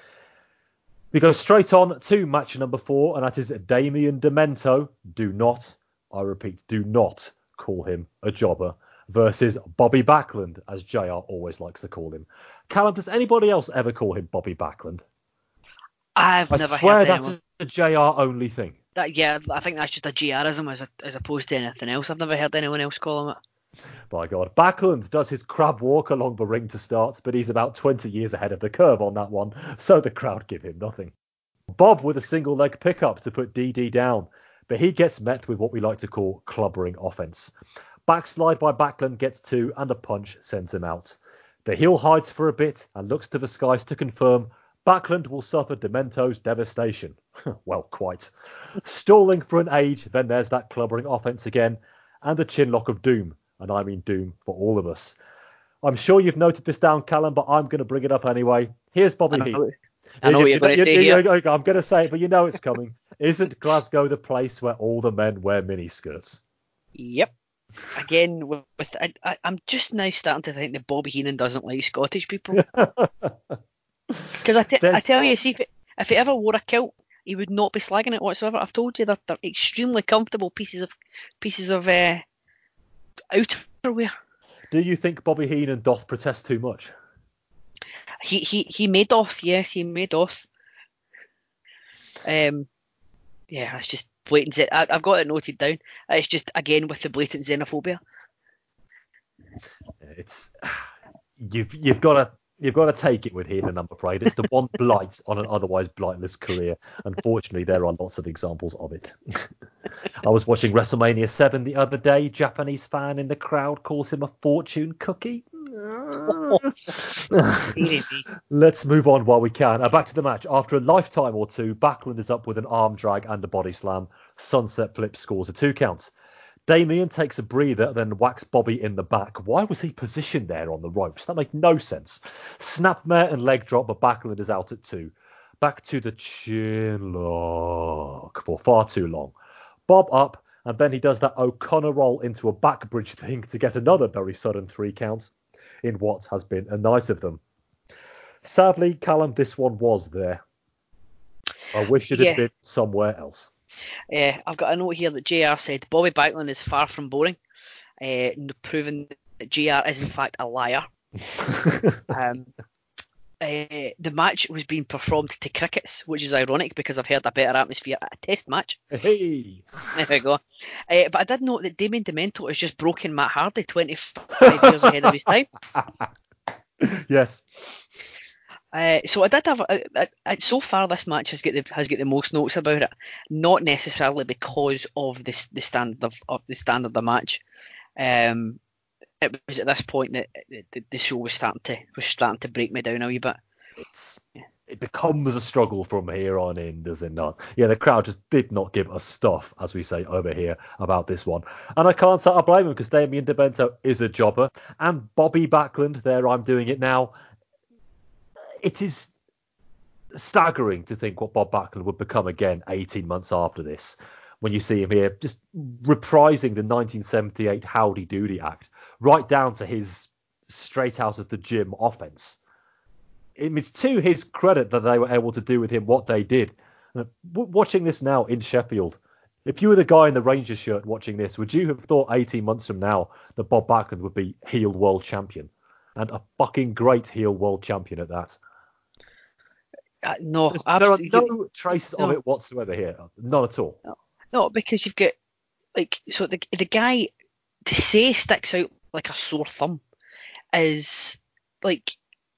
We go straight on to match number four, and that is Damien Demento. Do not, I repeat, do not call him a jobber, versus Bobby Backlund, as J R always likes to call him. Callum, does anybody else ever call him Bobby Backlund? I've I never swear heard that's anyone. a J R only thing. That, yeah, I think that's just a GRism as, a, as opposed to anything else. I've never heard anyone else call him it. By God. Backlund does his crab walk along the ring to start, but he's about twenty years ahead of the curve on that one, so the crowd give him nothing. Bob with a single leg pickup to put D D down, but he gets met with what we like to call clubbering offense. Backslide by Backlund gets two, and a punch sends him out. The heel hides for a bit and looks to the skies to confirm Backlund will suffer Demento's devastation. Well, quite. Stalling for an age, then there's that clubbering offense again, and the chinlock of doom, and I mean doom for all of us. I'm sure you've noted this down, Callum, but I'm going to bring it up anyway. Here's Bobby I know, Heath. I know you, what you're going to say here. I'm going to say it, but you know it's coming. Isn't Glasgow the place where all the men wear miniskirts? Yep. Again, with, with I, I, I'm just now starting to think that Bobby Heenan doesn't like Scottish people. Because I, t- I tell you, see, if, it, if he ever wore a kilt, he would not be slagging it whatsoever. I've told you they're, they're extremely comfortable pieces of pieces of uh, outerwear. Do you think Bobby Heenan doth protest too much? He he he may doth, yes, he may doth. Um, yeah, it's just blatant. Xen- I, I've got it noted down. It's just again with the blatant xenophobia. It's you've you've got to you've got to take it with Heenan, I'm afraid. It's the one blight on an otherwise blightless career. Unfortunately, there are lots of examples of it. I was watching WrestleMania seven the other day. Japanese fan in the crowd calls him a fortune cookie. Let's move on while we can. Uh, back to the match. After a lifetime or two, Backlund is up with an arm drag and a body slam. Sunset Flip scores a two count. Damien takes a breather, then whacks Bobby in the back. Why was he positioned there on the ropes? That makes no sense. Snapmare and leg drop, but Backlund is out at two. Back to the chin lock for far too long. Bob up, and then he does that O'Connor roll into a back bridge thing to get another very sudden three count in what has been a night of them. Sadly, Callum, this one was there. I wish it had Yeah. been somewhere else. Uh, I've got a note here that J R said Bobby Backlund is far from boring, uh, proving that J R is in fact a liar. um, uh, the match was being performed to crickets, which is ironic because I've heard a better atmosphere at a test match. Hey! There we go. Uh, but I did note that Damien Demento has just broken Matt Hardy twenty-five years ahead of his time. Yes. Uh, so I did have uh, uh, uh, so far this match has got the has got the most notes about it, not necessarily because of this the standard of, of the standard of the match. Um, it was at this point that the, the show was starting to was starting to break me down a wee bit. It's, it becomes a struggle from here on in, does it not? Yeah, the crowd just did not give a stuff, as we say over here, about this one. And I can't say I blame him because Damien Demento is a jobber. And Bobby Backlund, there I'm doing it now. It is staggering to think what Bob Backlund would become again eighteen months after this. When you see him here just reprising the nineteen seventy-eight Howdy Doody act, right down to his straight out of the gym offense. It's to his credit that they were able to do with him what they did. Watching this now in Sheffield, if you were the guy in the Rangers shirt watching this, would you have thought eighteen months from now that Bob Backlund would be heel world champion? And a fucking great heel world champion at that. Uh, no, There's, there are no traces no. of it whatsoever here. None at all. No. no, because you've got, like, so the the guy, to say sticks out like a sore thumb is, like,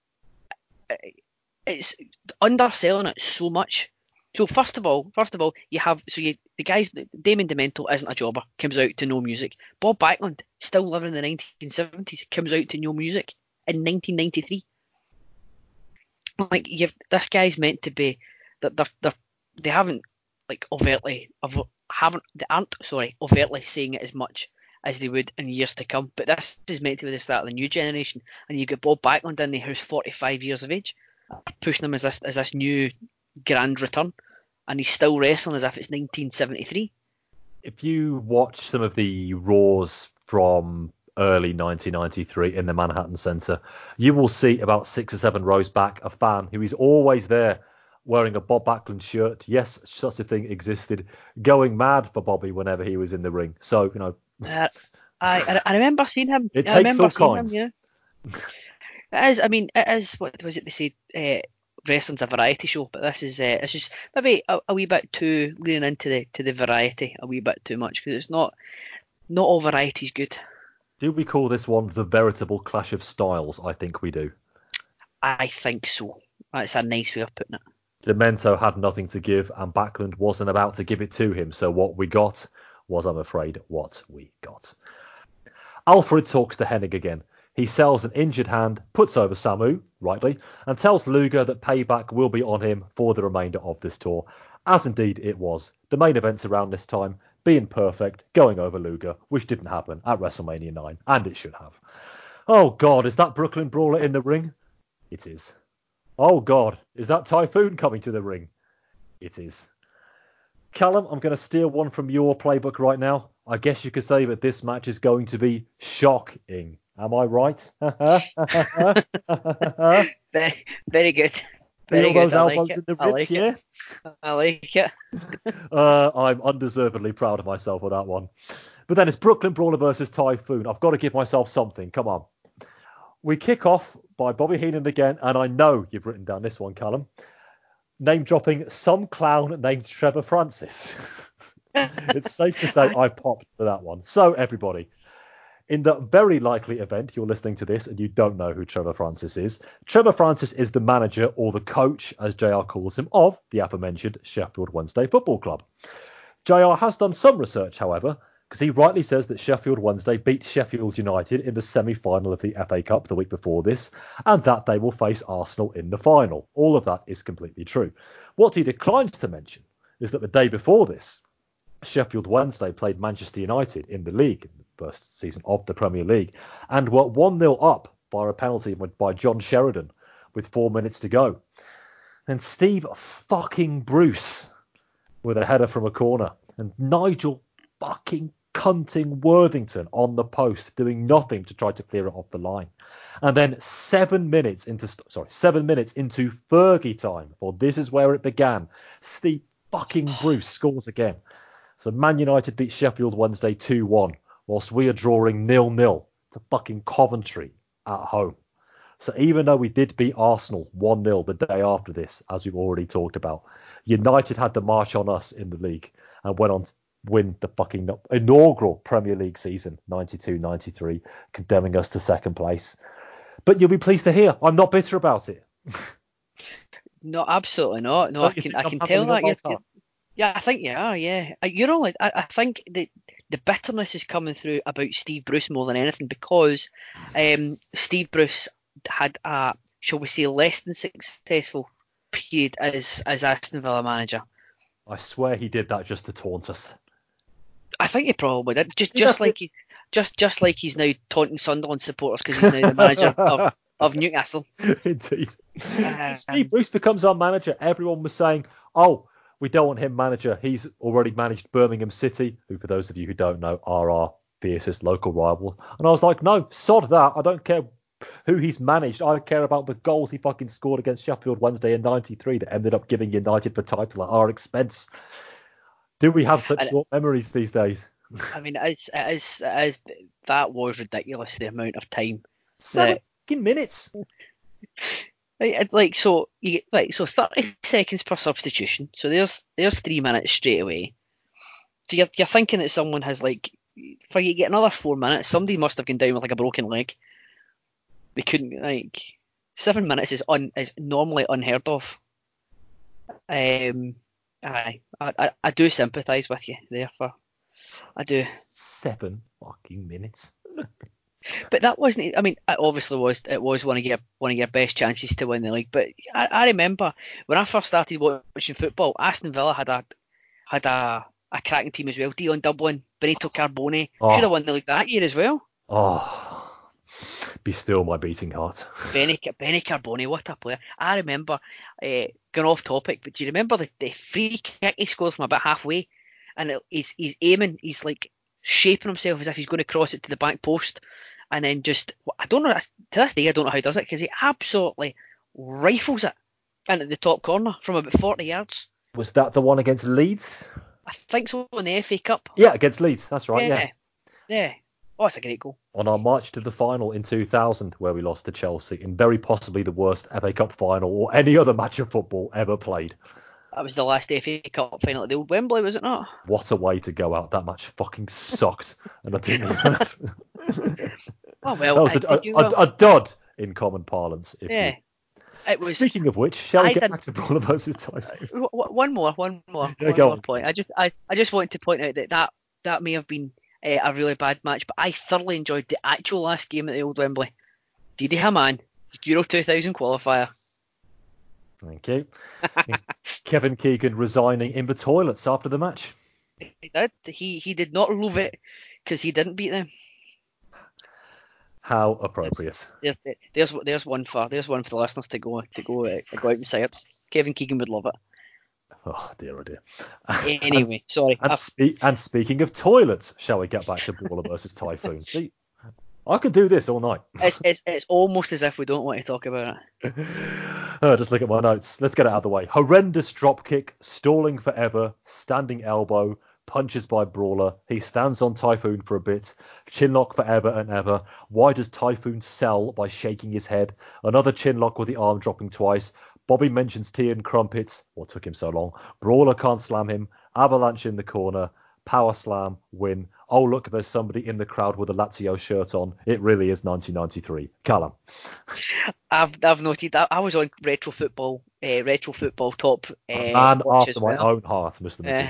it's underselling it so much. So first of all, first of all, you have, so you, the guys, Damien Demento isn't a jobber, comes out to no music. Bob Backlund, still living in the nineteen seventies, comes out to no music in nineteen ninety-three. Like, you've, this guy's meant to be that they're, they're they haven't like overtly haven't they aren't sorry overtly saying it as much as they would in years to come. But this is meant to be the start of the new generation, and you've got Bob Backlund in there who's forty-five years of age, pushing him as this as this new grand return, and he's still wrestling as if it's nineteen seventy-three. If you watch some of the Raws from early nineteen ninety-three in the Manhattan Center, you will see about six or seven rows back a fan who is always there wearing a Bob Backlund shirt. Yes, such a thing existed, going mad for Bobby whenever he was in the ring. So, you know. Uh, I I remember seeing him. It I takes remember all seeing kinds. Him, yeah. It is. I mean, it is. What was it they said? Uh, wrestling's a variety show, but this is uh, it's just maybe a, a wee bit too leaning into the to the variety a wee bit too much, because it's not not all variety's good. Do we call this one the veritable clash of styles? I think we do. I think so. That's a nice way of putting it. Demento had nothing to give, and Backlund wasn't about to give it to him. So what we got was, I'm afraid, what we got. Alfred talks to Hennig again. He sells an injured hand, puts over Samu, rightly, and tells Luger that payback will be on him for the remainder of this tour. As indeed it was. The main events around this time being perfect, going over Luger, which didn't happen at WrestleMania nine, and it should have. Oh God, is that Brooklyn Brawler in the ring? It is. Oh God, is that Typhoon coming to the ring? It is. Callum, I'm going to steal one from your playbook right now. I guess you could say that this match is going to be shocking. Am I right? very, very good. Very Feel good. those I elbows like it. in the I ribs, like yeah? it. I like it. uh, I'm undeservedly proud of myself for that one. But then it's Brooklyn Brawler versus Typhoon. I've got to give myself something. Come on. We kick off by Bobby Heenan again, and I know you've written down this one, Callum. Name dropping some clown named Trevor Francis. It's safe to say I popped for that one. So everybody, in the very likely event you're listening to this and you don't know who Trevor Francis is, Trevor Francis is the manager, or the coach, as J R calls him, of the aforementioned Sheffield Wednesday Football Club. J R has done some research, however, because he rightly says that Sheffield Wednesday beat Sheffield United in the semi-final of the F A Cup the week before this, and that they will face Arsenal in the final. All of that is completely true. What he declines to mention is that the day before this, Sheffield Wednesday played Manchester United in the league, in the first season of the Premier League, and were one nil up by a penalty by John Sheridan with four minutes to go. And Steve fucking Bruce with a header from a corner, and Nigel fucking cunting Worthington on the post doing nothing to try to clear it off the line. And then seven minutes into sorry seven minutes into Fergie time, for this is where it began, Steve fucking Bruce scores again. So Man United beat Sheffield Wednesday two one, whilst we are drawing nil nil to fucking Coventry at home. So even though we did beat Arsenal one nil the day after this, as we've already talked about, United had the march on us in the league and went on to win the fucking inaugural Premier League season, ninety-two ninety-three, condemning us to second place. But you'll be pleased to hear I'm not bitter about it. No, absolutely not. No, Don't I can I I can tell that you're, you're, yeah, I think you are. Yeah, you're only. I, I think the the bitterness is coming through about Steve Bruce more than anything, because um, Steve Bruce had a, shall we say, less than successful period as as Aston Villa manager. I swear he did that just to taunt us. I think he probably did. Just just like he, just just like he's now taunting Sunderland supporters because he's now the manager of, of Newcastle. Indeed. Uh, Steve Bruce becomes our manager. Everyone was saying, oh, we don't want him manager. He's already managed Birmingham City, who, for those of you who don't know, are our fiercest local rival. And I was like, no, sod that. I don't care who he's managed. I care about the goals he fucking scored against Sheffield Wednesday in ninety-three that ended up giving United the title at our expense. Do we have such and, short memories these days? I mean, it's, it is, it is, that was ridiculous, the amount of time. Seven that, minutes. Like, so you get, like, so thirty seconds per substitution. So there's there's three minutes straight away. So you're, you're thinking that someone has, like, for you to get another four minutes, somebody must have gone down with, like, a broken leg. They couldn't, like, seven minutes is un, is normally unheard of. Um, aye, I, I, I do sympathise with you, therefore. I do. Seven fucking minutes. But that wasn't. I mean, it obviously was. It was one of your one of your best chances to win the league. But I, I remember when I first started watching football, Aston Villa had a had a, a cracking team as well. Dion Dublin, Benito Carbone, oh. should have won the league that year as well. Oh, be still my beating heart. Benny Benny Carbone, what a player! I remember uh, going off topic, but do you remember the, the free kick he scored from about halfway, and it, he's he's aiming, he's like shaping himself as if he's going to cross it to the back post. And then just, I don't know, to this day I don't know how he does it, because he absolutely rifles it into the top corner from about forty yards. Was that the one against Leeds? I think so, in the F A Cup. Yeah, against Leeds, that's right, yeah. Yeah. yeah. Oh, it's a great goal. On our march to the final in two thousand, where we lost to Chelsea, in very possibly the worst F A Cup final or any other match of football ever played. That was the last F A Cup final at the old Wembley, was it not? What a way to go out. That match fucking sucked. And I didn't know. Oh, well, that was a, a, you, a, a dud in common parlance. If yeah. You... It was, Speaking of which, shall we I get did, back to Brawler versus Typhoon? One more, one more, yeah, one go more on. point. I just, I, I just wanted to point out that that, that may have been uh, a really bad match, but I thoroughly enjoyed the actual last game at the old Wembley. Didi Hamann, Euro two thousand qualifier. Thank you. Kevin Keegan resigning in the toilets after the match. He did. He he did not love it because he didn't beat them. How appropriate. There's, there's there's one for there's one for the listeners to go to go uh, to go out and say it. Kevin Keegan would love it. Oh dear, oh dear. Anyway, and, sorry. And, spe- and speaking of toilets, shall we get back to Brawler versus Typhoon? See, I could do this all night. It's, it's it's almost as if we don't want to talk about it. Oh, just look at my notes. Let's get it out of the way. Horrendous drop kick, stalling forever, standing elbow, punches by Brawler. He stands on Typhoon for a bit. Chinlock forever and ever. Why does Typhoon sell by shaking his head? Another chinlock with the arm dropping twice. Bobby mentions tea and crumpets. What took him so long? Brawler can't slam him. Avalanche in the corner. Power slam. Win. Oh, look, there's somebody in the crowd with a Lazio shirt on. It really is nineteen ninety-three. Callum. I've I've noted that I was on retro football, uh, retro football top. Uh, a man after my well. own heart, Mister McGee. Uh,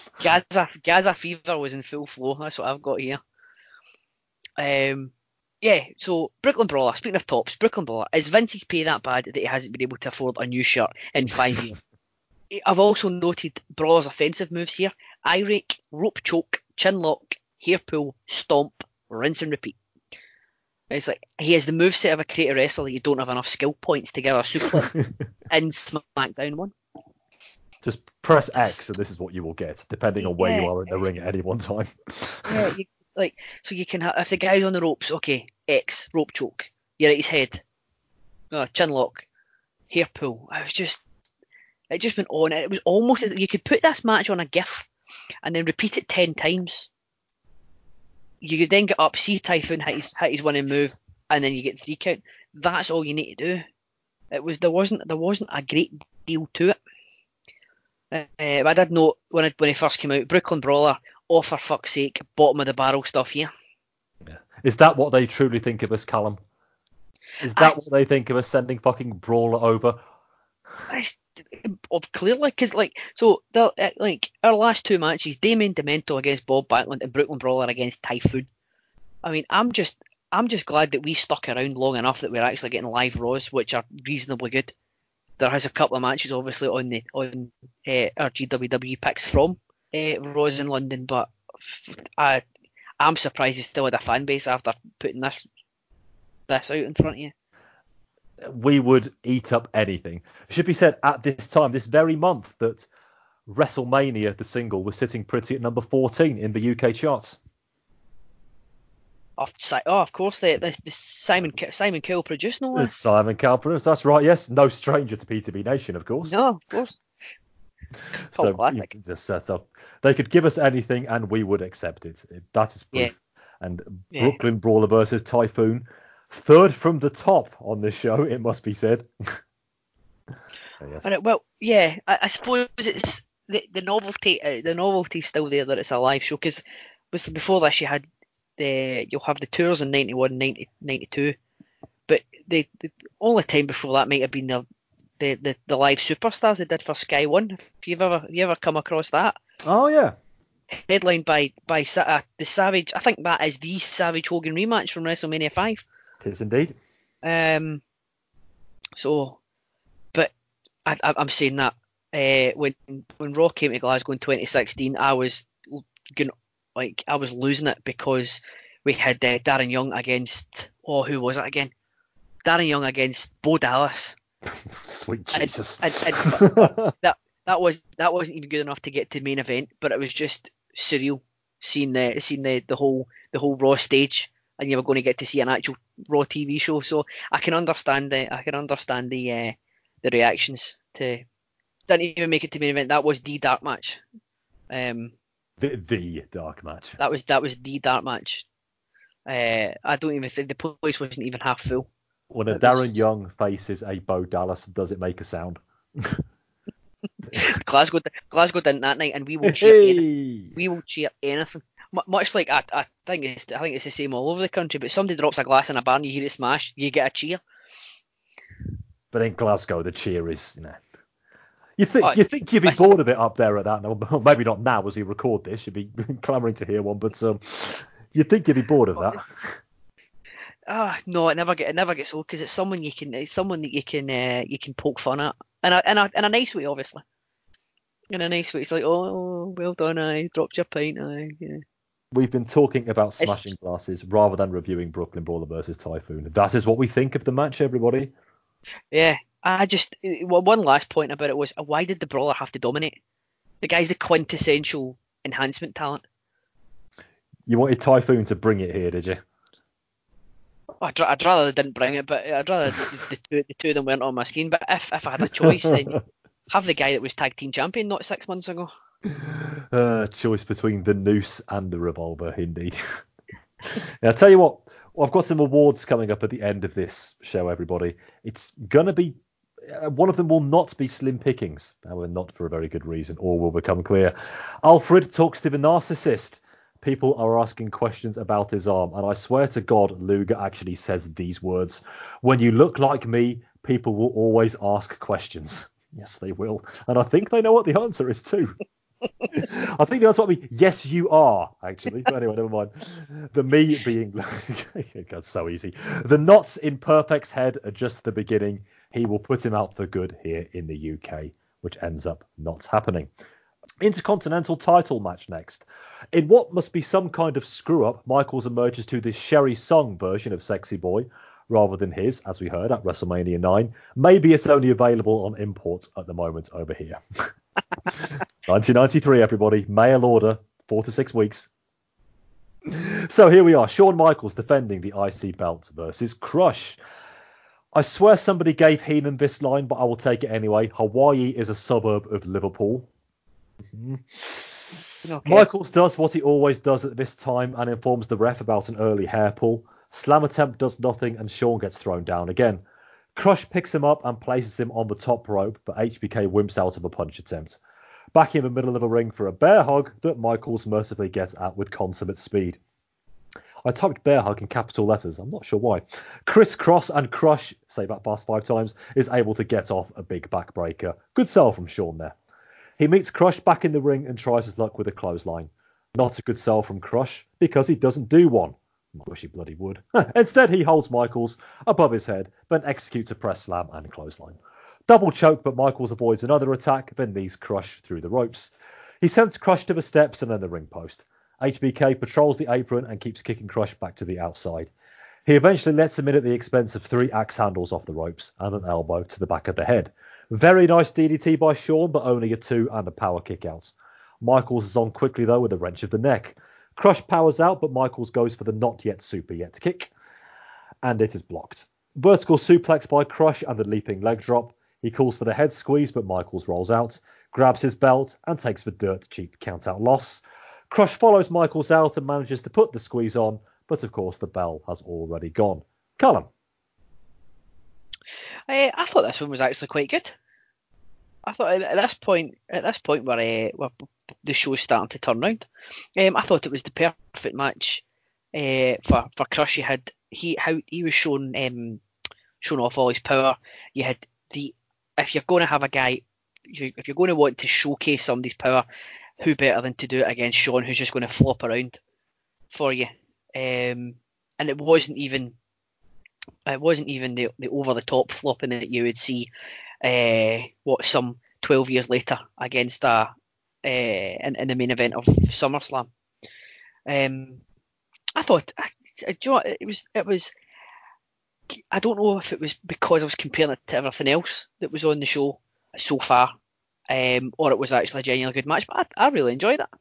Gaza, Gaza fever was in full flow. That's what I've got here. Um, yeah. So Brooklyn Brawler. Speaking of tops, Brooklyn Brawler, is Vince's pay that bad that he hasn't been able to afford a new shirt in five years? I've also noted Brawler's offensive moves here: eye rake, rope choke, chin lock, hair pull, stomp, rinse and repeat. It's like he has the moveset of a creative wrestler that you don't have enough skill points to get a suplex in SmackDown one. Just press X and this is what you will get, depending on where Yeah. you are in the ring at any one time. Yeah, you, like so you can have, if the guy's on the ropes, okay, X rope choke, you're at his head, uh, chin lock, hair pull. I was just, it just went on. It was almost as you could put this match on a GIF and then repeat it ten times. You could then get up, see Typhoon hit his, hit his winning move, and then you get three count. That's all you need to do. It was there wasn't there wasn't a great deal to it. Uh, but I did note when it, when he first came out, Brooklyn Brawler, oh for fuck's sake, bottom of the barrel stuff here. Yeah. Is that what they truly think of us, Callum? Is that I, what they think of us, sending fucking Brawler over? I, oh, clearly, because like so, the, uh, like our last two matches, Damien Demento against Bob Backlund and Brooklyn Brawler against Typhoon. I mean, I'm just I'm just glad that we stuck around long enough that we're actually getting live Raws, which are reasonably good. There has a couple of matches, obviously, on the on uh, our G W W picks from uh, Raws in London, but I I'm surprised he still had a fan base after putting this this out in front of you. We would eat up anything. It should be said at this time, this very month, that WrestleMania, the single, was sitting pretty at number fourteen in the U K charts. Of, oh, of course, the, the, the Simon Simon Cowell produced no less. Simon Cowell produced, that's right, yes. No stranger to P T B Nation, of course. No, of course. So you can just set up. They could give us anything and we would accept it. That is proof. Yeah. And Yeah. Brooklyn Brawler versus Typhoon, third from the top on this show, it must be said. Yes. Right, well, yeah, I, I suppose it's the the novelty. Uh, the novelty's still there that it's a live show because was before this you had the you'll have the tours in ninety-one, ninety, ninety-two, but the, the only time before that might have been the the, the, the live superstars they did for Sky One. If you've ever have you ever come across that? Oh yeah. Headlined by by uh, the Savage. I think that is the Savage Hogan rematch from WrestleMania five. It is indeed. Um. So, but I, I, I'm saying that uh, when when Raw came to Glasgow in twenty sixteen, I was going like I was losing it because we had uh, Darren Young against oh who was it again? Darren Young against Bo Dallas. Sweet Jesus. And, and, and that that was that wasn't even good enough to get to the main event, but it was just surreal seeing the seeing the, the whole the whole Raw stage, and you were going to get to see an actual Raw T V show. So I can understand the I can understand the uh, the reactions to didn't even make it to the main event. That was the dark match. Um, the the dark match. That was that was the dark match. Uh, I don't even think the place wasn't even half full. When a It Darren was- Young faces a Bo Dallas, does it make a sound? Glasgow Glasgow didn't that night, and we will cheer anything. Hey! We will cheer anything. M- much like I, I think it's I think it's the same all over the country. But somebody drops a glass in a bar and you hear it smash, you get a cheer. But in Glasgow, the cheer is, you know. You think Oh, you think you'd be listen. bored of it up there at that? No, maybe not now as we record this. You'd be clamouring to hear one, but um, you'd think you'd be bored of that. Ah, no, it never get it never gets old because it's someone you can it's someone that you can uh, you can poke fun at, in a, in a in a nice way, obviously. In a nice way, it's like, oh, well done, I dropped your pint, I. Yeah. We've been talking about It's- smashing glasses rather than reviewing Brooklyn Brawler versus Typhoon. That is what we think of the match, everybody. Yeah, I just well, one last point about it was uh, why did the brawler have to dominate? The guy's the quintessential enhancement talent. You wanted Typhoon to bring it here, did you? I'd, I'd rather they didn't bring it, but I'd rather the, the, two, the two of them weren't on my screen. But if, if I had a choice, then have the guy that was tag team champion not six months ago. Uh, choice between the noose and the revolver, indeed. Now, I'll tell you what, I've got some awards coming up at the end of this show, everybody. It's going to be, uh, one of them will not be slim pickings, however, not for a very good reason, or will become clear. Alfred talks to the narcissist. People are asking questions about his arm, and I swear to God, Luger actually says these words. When you look like me, people will always ask questions. Yes, they will. And I think they know what the answer is too. I think that's what we. Yes, you are actually. But anyway, never mind. The me being God's so easy. The knots in Perfect's head are just the beginning. He will put him out for good here in the U K, which ends up not happening. Intercontinental title match next. In what must be some kind of screw up, Michaels emerges to the Sherry Song version of Sexy Boy rather than his, as we heard at WrestleMania nine. Maybe it's only available on imports at the moment over here. nineteen ninety-three, everybody. Mail order, four to six weeks. So here we are. Shawn Michaels defending the I C belt versus Crush. I swear somebody gave Heenan this line, but I will take it anyway. Hawaii is a suburb of Liverpool. Okay. Michaels does what he always does at this time and informs the ref about an early hair pull. Slam attempt does nothing and Shawn gets thrown down again. Crush picks him up and places him on the top rope, but H B K wimps out of a punch attempt. Back in the middle of the ring for a bear hug that Michaels mercifully gets at with consummate speed. I typed bear hug in capital letters. I'm not sure why. Criss Cross and Crush, say that past five times, is able to get off a big backbreaker. Good sell from Shawn there. He meets Crush back in the ring and tries his luck with a clothesline. Not a good sell from Crush because he doesn't do one. I wish he bloody would. Instead, he holds Michaels above his head, then executes a press slam and clothesline. Double choke, but Michaels avoids another attack, then knees Crush through the ropes. He sends Crush to the steps and then the ring post. H B K patrols the apron and keeps kicking Crush back to the outside. He eventually lets him in at the expense of three axe handles off the ropes and an elbow to the back of the head. Very nice D D T by Shawn, but only a two and a power kick out. Michaels is on quickly though with a wrench of the neck. Crush powers out, but Michaels goes for the not yet super yet kick, and it is blocked. Vertical suplex by Crush and the leaping leg drop. He calls for the head squeeze, but Michaels rolls out, grabs his belt, and takes the dirt cheap count-out loss. Crush follows Michaels out and manages to put the squeeze on, but of course the bell has already gone. Callum. Uh, I thought this one was actually quite good. I thought at this point, at this point where, uh, where the show's starting to turn round, um, I thought it was the perfect match uh, for for Crush. He had he how he was shown um, showing off all his power. You had the if you're going to have a guy, if you're going to want to showcase somebody's power, who better than to do it against Shawn, who's just going to flop around for you? Um, and it wasn't even it wasn't even the the over the top flopping that you would see. Uh, what some twelve years later against a uh, in, in the main event of SummerSlam. Um, I thought, I, I, do you know what, it was it was. I don't know if it was because I was comparing it to everything else that was on the show so far, um, or it was actually a genuinely good match. But I, I really enjoyed it.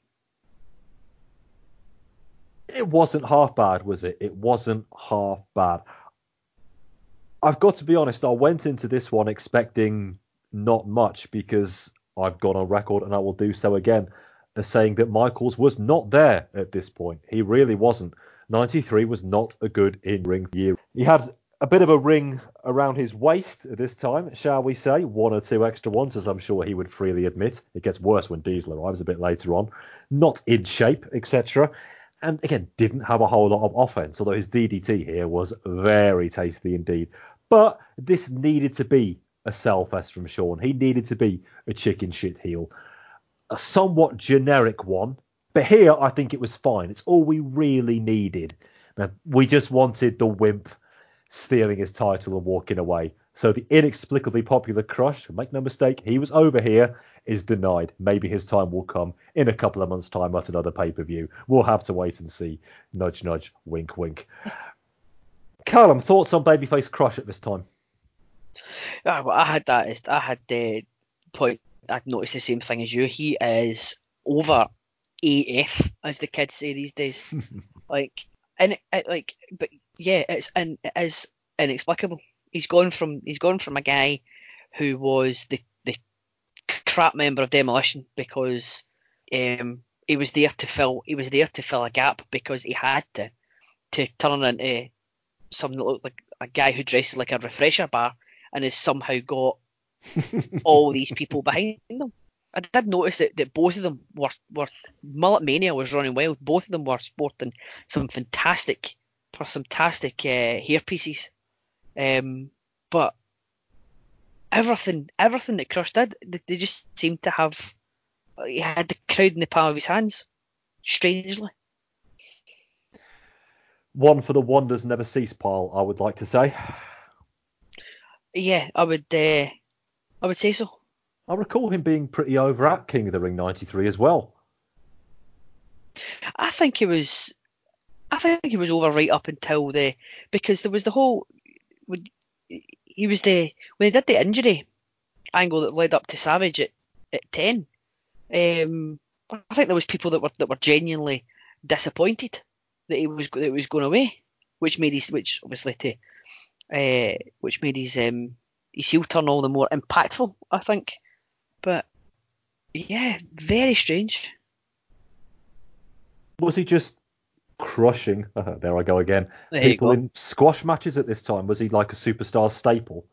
It wasn't half bad, was it? It wasn't half bad. I've got to be honest, I went into this one expecting not much because I've gone on record, and I will do so again, as saying that Michaels was not there at this point. He really wasn't. ninety-three was not a good in-ring year. He had a bit of a ring around his waist at this time, shall we say. One or two extra ones, as I'm sure he would freely admit. It gets worse when Diesel arrives a bit later on. Not in shape, et cetera. And again, didn't have a whole lot of offense, although his D D T here was very tasty indeed. But this needed to be a sell fest from Shawn. He needed to be a chicken shit heel. A somewhat generic one. But here, I think it was fine. It's all we really needed. Now, we just wanted the wimp stealing his title and walking away. So the inexplicably popular Crush, make no mistake, he was over here, is denied. Maybe his time will come in a couple of months' time at another pay-per-view. We'll have to wait and see. Nudge, nudge, wink, wink. Callum, thoughts on babyface Crush at this time? Ah, well, I had that. I had the point. I'd noticed the same thing as you. He is over A F, as the kids say these days. like, and it, it, like, but yeah, it's and it is inexplicable. He's gone from he's gone from a guy who was the the crap member of Demolition because um he was there to fill he was there to fill a gap because he had to to turn into something that looked like a guy who dresses like a refresher bar and has somehow got all these people behind them. I did notice that, that both of them were, were Mullet Mania was running wild. Both of them were sporting some fantastic, some fantastic uh, hairpieces. Um, but everything, everything that Crush did, they, they just seemed to have. He had the crowd in the palm of his hands, strangely. One for the wonders never cease pile, I would like to say. Yeah, I would uh, I would say so. I recall him being pretty over at King of the Ring ninety-three as well. I think he was I think he was over right up until the because there was the whole when he was the when he did the injury angle that led up to Savage at, at ten. Um, I think there was people that were that were genuinely disappointed that he was that he was going away, which made his which obviously to uh, which made his um his heel turn all the more impactful, I think. But yeah, very strange. Was he just crushing, there I go again, There you people go. in squash matches at this time? Was he like a superstar staple?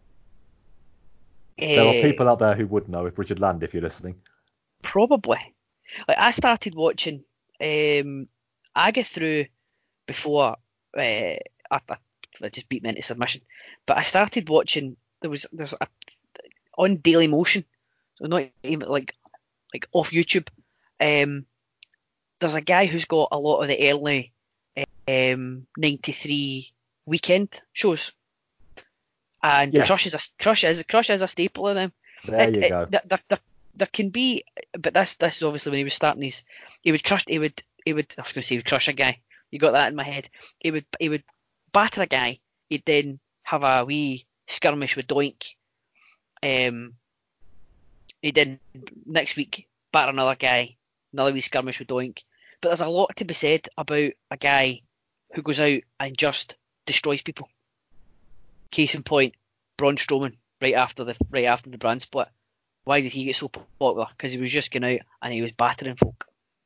There are Uh, people out there who would know, if Richard Land, if you're listening. Probably. Like I started watching. Um, I get through before. Uh, I, I, I just beat me into submission. But I started watching. There was there's a, on Daily Motion, so not even like like off YouTube. Um, there's a guy who's got a lot of the early um ninety-three weekend shows, and Yes. Crush is a Crush is Crush is a staple of them. There It- you it- go. There, there, there, there can be, but this this is obviously when he was starting his. He would crush. He would. He would. I was going to say he would crush a guy. You got that in my head. He would. He would batter a guy. He'd then have a wee skirmish with Doink. Um. He then next week batter another guy. Another wee skirmish with Doink. But there's a lot to be said about a guy who goes out and just destroys people. Case in point, Braun Strowman right after the right after the brand split. Why did he get so popular? Because he was just going out and he was battering folk.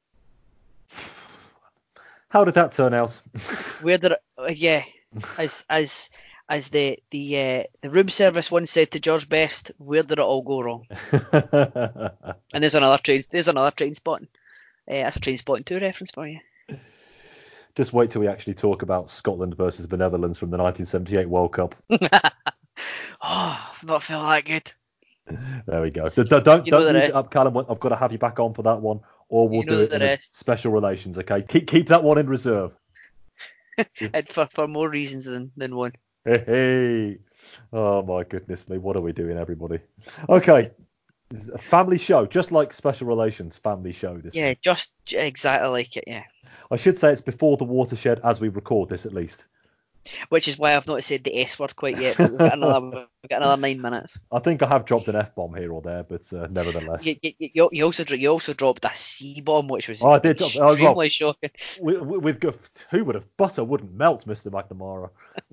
How did that turn out? Where did it? Uh, yeah, as as as the the uh, the room service once said to George Best, where did it all go wrong? And there's another train. There's another train spotting. Uh, that's a train spotting two reference for you. Just wait till we actually talk about Scotland versus the Netherlands from the nineteen seventy-eight World Cup. Oh, I've not felt that good. There we go. D- d- don't You know don't the use rest. it up, Callum. I've got to have you back on for that one, or we'll You know do it the in a rest. special relations. Okay, keep keep that one in reserve. And for, for more reasons than, than one. Hey, hey. Oh my goodness me, what are we doing, everybody? Okay, this is a family show, just like special relations family show. This Yeah, one. just exactly like it. Yeah. I should say it's before the watershed as we record this, at least. Which is why I've not said the S word quite yet. But we've got another we've got another nine minutes. I think I have dropped an F bomb here or there, but uh, nevertheless. You, you, you you also dro- you also dropped a C bomb, which was Oh, I did drop- oh, well. extremely shocking. With, with, with who would have butter wouldn't melt, Mister McNamara.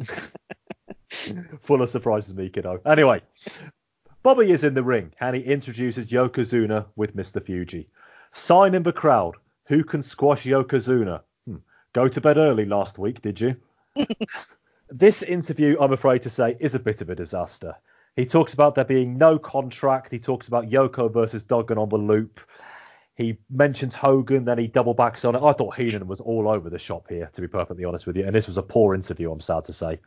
Full of surprises, me kiddo. Anyway, Bobby is in the ring and he introduces Yokozuna with Mister Fuji. Sign in the crowd. Who can squash Yokozuna? Hmm. Go to bed early last week, did you? This interview, I'm afraid to say, is a bit of a disaster. He talks about there being no contract. He talks about Yoko versus Duggan on the loop. He mentions Hogan, then he double backs on it. I thought Heenan was all over the shop here, to be perfectly honest with you. And this was a poor interview, I'm sad to say.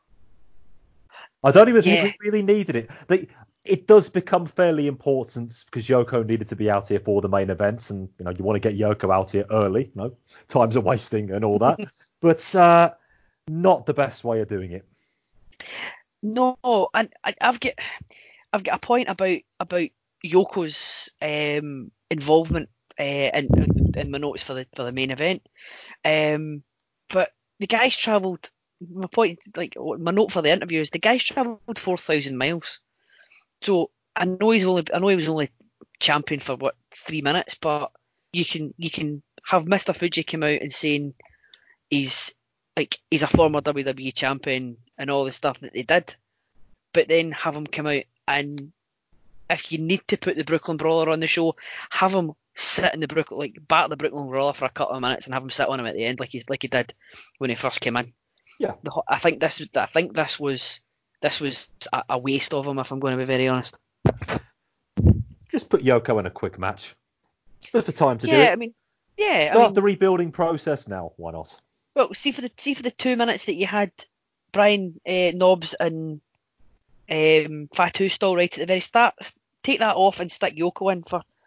I don't even Yeah. think we really needed it. They, it does become fairly important because Yoko needed to be out here for the main events. And, you know, you want to get Yoko out here early. You know, times are wasting and all that. But uh, not the best way of doing it. No, and I, I've got I've got a point about about Yoko's um, involvement uh, in in my notes for the for the main event. Um, but the guy's travelled. My point, like my note for the interview is the guy's travelled four thousand miles. So I know he's only I know he was only champion for what three minutes, but you can you can have Mister Fuji come out and saying he's like he's a former W W E champion and all the stuff that they did, but then have him come out and if you need to put the Brooklyn Brawler on the show, have him sit in the Brooklyn like bat the Brooklyn Brawler for a couple of minutes and have him sit on him at the end like he like he did when he first came in. Yeah, I think this I think this was this was a, a waste of him if I'm going to be very honest. just put Yoko in a quick match. Just the time to yeah, do it. I mean, yeah, Start I mean, the rebuilding process now. Why not? well, see for the see for the two minutes that you had Brian uh, Knobs and um, Fatu still right at the very start, take that off and stick Yoko in for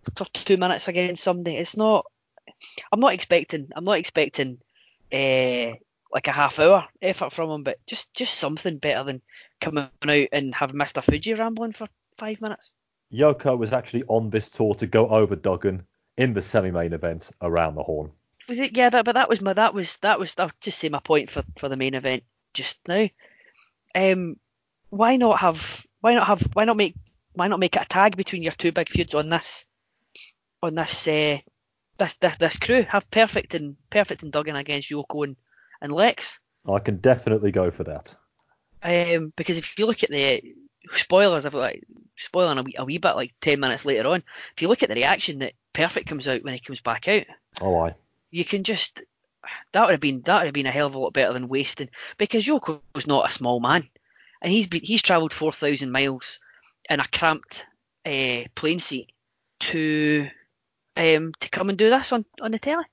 for two minutes against somebody. It's not. I'm not expecting. I'm not expecting uh, like a half hour effort from him, but just just something better than coming out and have Mister Fuji rambling for five minutes. Yoko was actually on this tour to go over Duggan in the semi-main event around the Horn. Was it? Yeah, that, but that was my. That was that was. I'll just say my point for, for the main event just now. Um, why not have? Why not have? Why not make? Why not make it a tag between your two big feuds on this? On this. Uh, this this this crew have Perfect and Perfect and Duggan against Yoko and, and Lex. I can definitely go for that. Um, because if you look at the spoilers, I've like spoiling a wee, a wee bit like ten minutes later on. If you look at the reaction that Perfect comes out when he comes back out, Oh, aye. you can just that would have been that would have been a hell of a lot better than wasting, because Yoko's not a small man, and he's been he's travelled four thousand miles in a cramped uh, plane seat to um to come and do this on on the telly.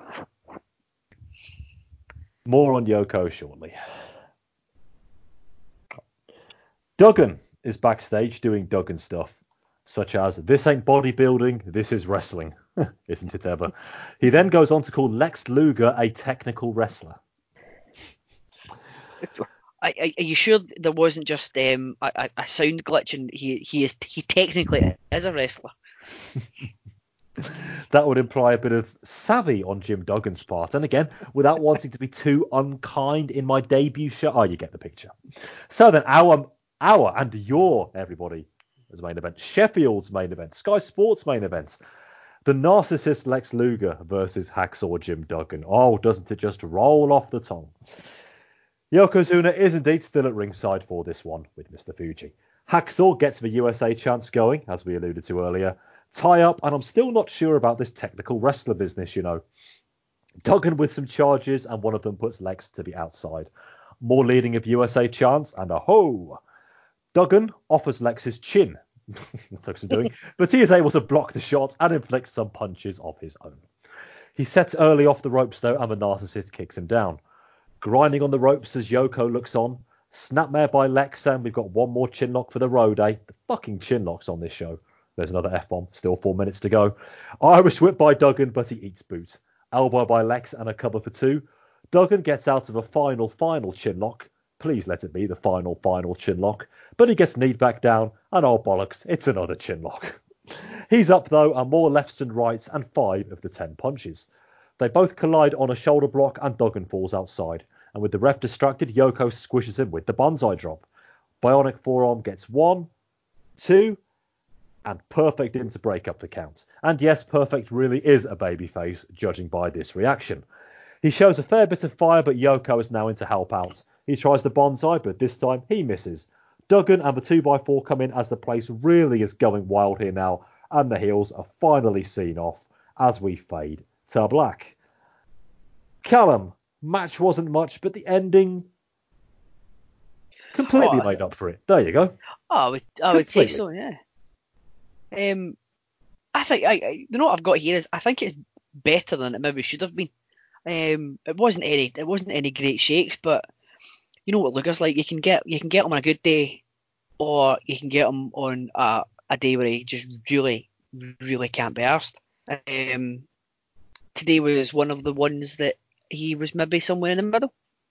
More on Yoko shortly. Duggan is backstage doing Duggan stuff, such as, this ain't bodybuilding, this is wrestling. Isn't it ever? He then goes on to call Lex Luger a technical wrestler. Are, are you sure there wasn't just um, a, a sound glitch and he he is he technically is a wrestler? That would imply a bit of savvy on Jim Duggan's part, and again, without wanting to be too unkind in my debut show. Oh, you get the picture. So then, our, our and your, everybody, as main event, Sheffield's main event, Sky Sports main event, the narcissist Lex Luger versus Hacksaw Jim Duggan. Oh, doesn't it just roll off the tongue? Yokozuna is indeed still at ringside for this one with Mister Fuji. Hacksaw gets the U S A chance going, as we alluded to earlier. Tie up, and I'm still not sure about this technical wrestler business, you know. Duggan with some charges, and one of them puts Lex to the outside. More leading of U S A chance, and a ho! Duggan offers Lex his chin. That took some doing, but he is able to block the shot and inflict some punches of his own. He sets early off the ropes though, and the narcissist kicks him down. Grinding on the ropes as Yoko looks on. Snapmare by Lex, and we've got one more chinlock for the road, eh? The fucking chinlocks on this show. There's another F-bomb, still four minutes to go. Irish whip by Duggan, but he eats boot. Elbow by Lex and a cover for two. Duggan gets out of a final, final chinlock. Please let it be the final, final chinlock. But he gets kneed back down, and oh bollocks, it's another chinlock. He's up though, and more lefts and rights, and five of the ten punches. They both collide on a shoulder block, and Duggan falls outside. And with the ref distracted, Yoko squishes him with the banzai drop. Bionic forearm gets one, two, and Perfect in to break up the count. And yes, Perfect really is a babyface, judging by this reaction. He shows a fair bit of fire, but Yoko is now in to help out. He tries the bonsai, but this time he misses. Duggan and the two by four come in as the place really is going wild here now, and the heels are finally seen off as we fade to black. Callum, match wasn't much, but the ending completely Oh, made up for it. There you go. Oh, I would, I would say Completely. so, yeah. Um, I think I, I the note I've got here is I think it's better than it maybe should have been. Um, it wasn't any it wasn't any great shakes, but you know what Luger's like. You can get you can get him on a good day, or you can get him on a, a day where he just really really can't be arsed. Um, today was one of the ones that he was maybe somewhere in the middle.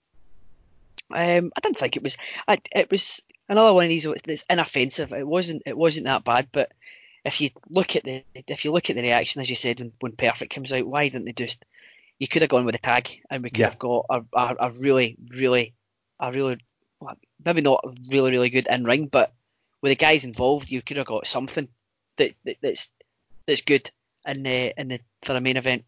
Um, I didn't think it was. I, it was another one of these that's inoffensive. It wasn't. It wasn't that bad. But if you look at the if you look at the reaction, as you said, when, when Perfect comes out, why didn't they just? You could have gone with a tag, and we could Yeah. have got a, a, a really, really, a really, well, maybe not really, really good in ring, but with the guys involved, you could have got something that, that that's that's good in the in the for the main event.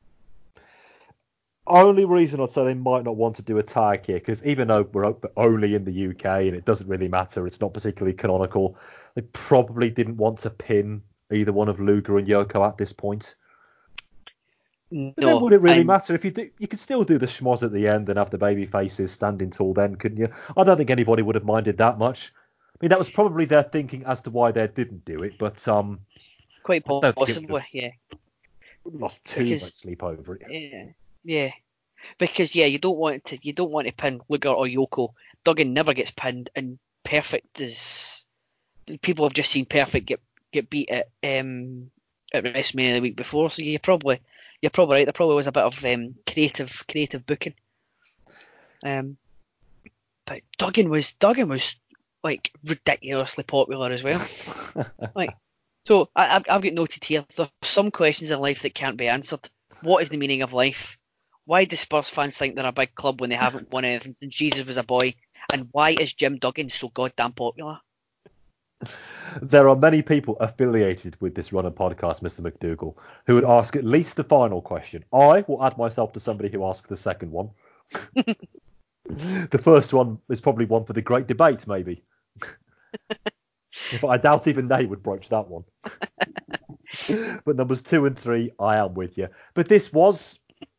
Only reason I'd say they might not want to do a tag here, because even though we're only in the U K and it doesn't really matter, it's not particularly canonical, they probably didn't want to pin either one of Luger and Yoko at this point. No, But then would it really and matter if you do? You could still do the schmoz at the end and have the baby faces standing tall then, couldn't you? I don't think anybody would have minded that much. I mean, that was probably their thinking as to why they didn't do it, but um, quite I don't think it would possibly, have yeah. lost too Because much sleep over it. yeah, yeah. Because yeah, you don't want to you don't want to pin Luger or Yoko. Duggan never gets pinned, and Perfect is people have just seen Perfect get get beat at um at WrestleMania the week before. So you're probably you're probably right. There probably was a bit of um, creative creative booking. Um, but Duggan was Duggan was like ridiculously popular as well. Like, so I, I've I've got noted here. There's some questions in life that can't be answered. What is the meaning of life? Why do Spurs fans think they're a big club when they haven't won anything since Jesus was a boy? And why is Jim Duggan so goddamn popular? There are many people affiliated with this run of podcast, Mister McDougall, who would ask at least the final question. I will add myself to somebody who asked the second one. The first one is probably one for the great debate, maybe. But I doubt even they would broach that one. But numbers two and three, I am with you. But this was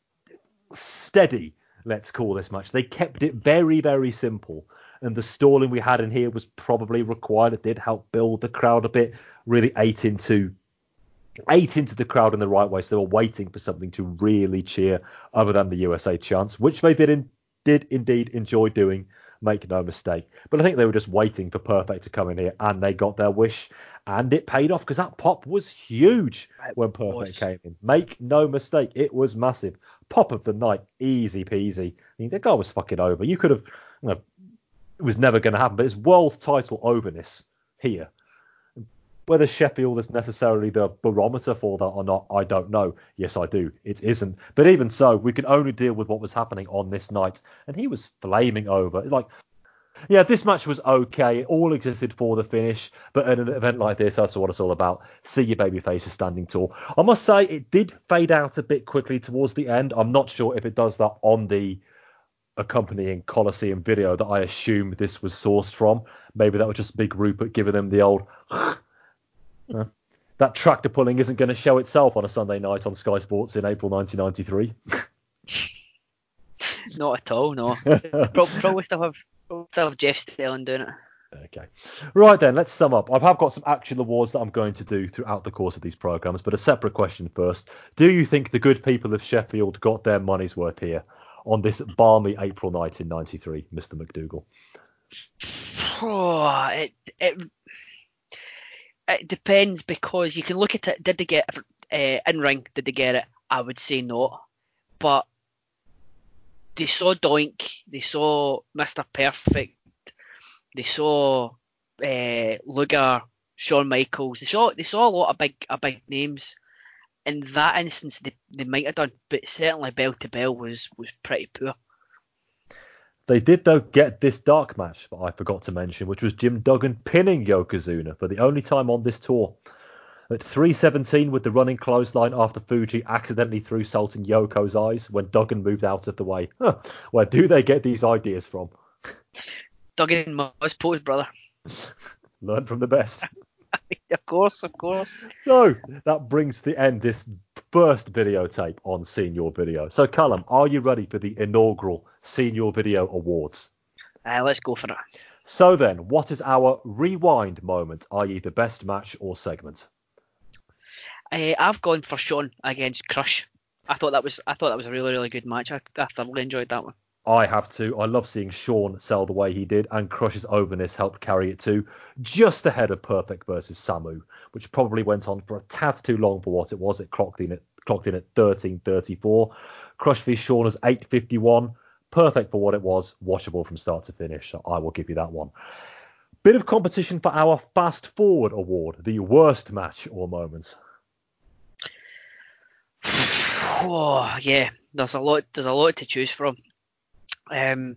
steady, let's call this match. They kept it very, very simple. And the stalling we had in here was probably required. It did help build the crowd a bit, really ate into ate into the crowd in the right way. So they were waiting for something to really cheer other than the U S A chants, which they did, in, did indeed enjoy doing, make no mistake. But I think they were just waiting for Perfect to come in here, and they got their wish, and it paid off because that pop was huge when Perfect came in. Make no mistake, it was massive. Pop of the night, easy peasy. I mean, the guy was fucking over. You could have, you know, it was never going to happen, but it's world title overness here. Whether Sheffield is necessarily the barometer for that or not, I don't know. Yes, I do. It isn't. But even so, we can only deal with what was happening on this night. And he was flaming over. It's like, yeah, this match was okay. It all existed for the finish. But at an event like this, that's what it's all about. See your baby faces standing tall. I must say, it did fade out a bit quickly towards the end. I'm not sure if it does that on the accompanying Coliseum video that I assume this was sourced from. Maybe that was just Big Rupert giving them the old... Uh, that tractor pulling isn't going to show itself on a Sunday night on Sky Sports in April nineteen ninety-three. Not at all, no. Probably, probably still have probably still have Jeff Stelling doing it. Okay. Right then, let's sum up. I have got some actual awards that I'm going to do throughout the course of these programmes, but a separate question first. Do you think the good people of Sheffield got their money's worth here on this balmy April night in ninety-three, Mister McDougall? Oh, it it it depends, because you can look at it. Did they get uh, in ring? Did they get it? I would say no, but they saw Doink, they saw Mister Perfect, they saw uh, Luger, Shawn Michaels. They saw they saw a lot of big a big names. In that instance, they, they might have done, but certainly bell to bell was was pretty poor. They did, though, get this dark match that I forgot to mention, which was Jim Duggan pinning Yokozuna for the only time on this tour. At three seventeen with the running clothesline after Fuji accidentally threw salt in Yoko's eyes when Duggan moved out of the way. Huh. Where do they get these ideas from? Duggan must pose, brother. Learn from the best. Of course, of course. So that brings to the end this first videotape on Senior Video. So Callum, are you ready for the inaugural Senior Video Awards? Uh, let's go for it. So then, what is our rewind moment, that is the best match or segment? Uh, I've gone for Shawn against Crush. I thought that was I thought that was a really really good match. I, I thoroughly enjoyed that one. I have to. I love seeing Shawn sell the way he did, and Crush's overness helped carry it too, just ahead of Perfect versus Samu, which probably went on for a tad too long for what it was. It clocked in at clocked in at thirteen thirty-four. Crush v Shawn was eight fifty-one. Perfect for what it was. Watchable from start to finish. I will give you that one. Bit of competition for our Fast Forward Award, the worst match or moment. Oh yeah, there's a lot. There's a lot to choose from. Um,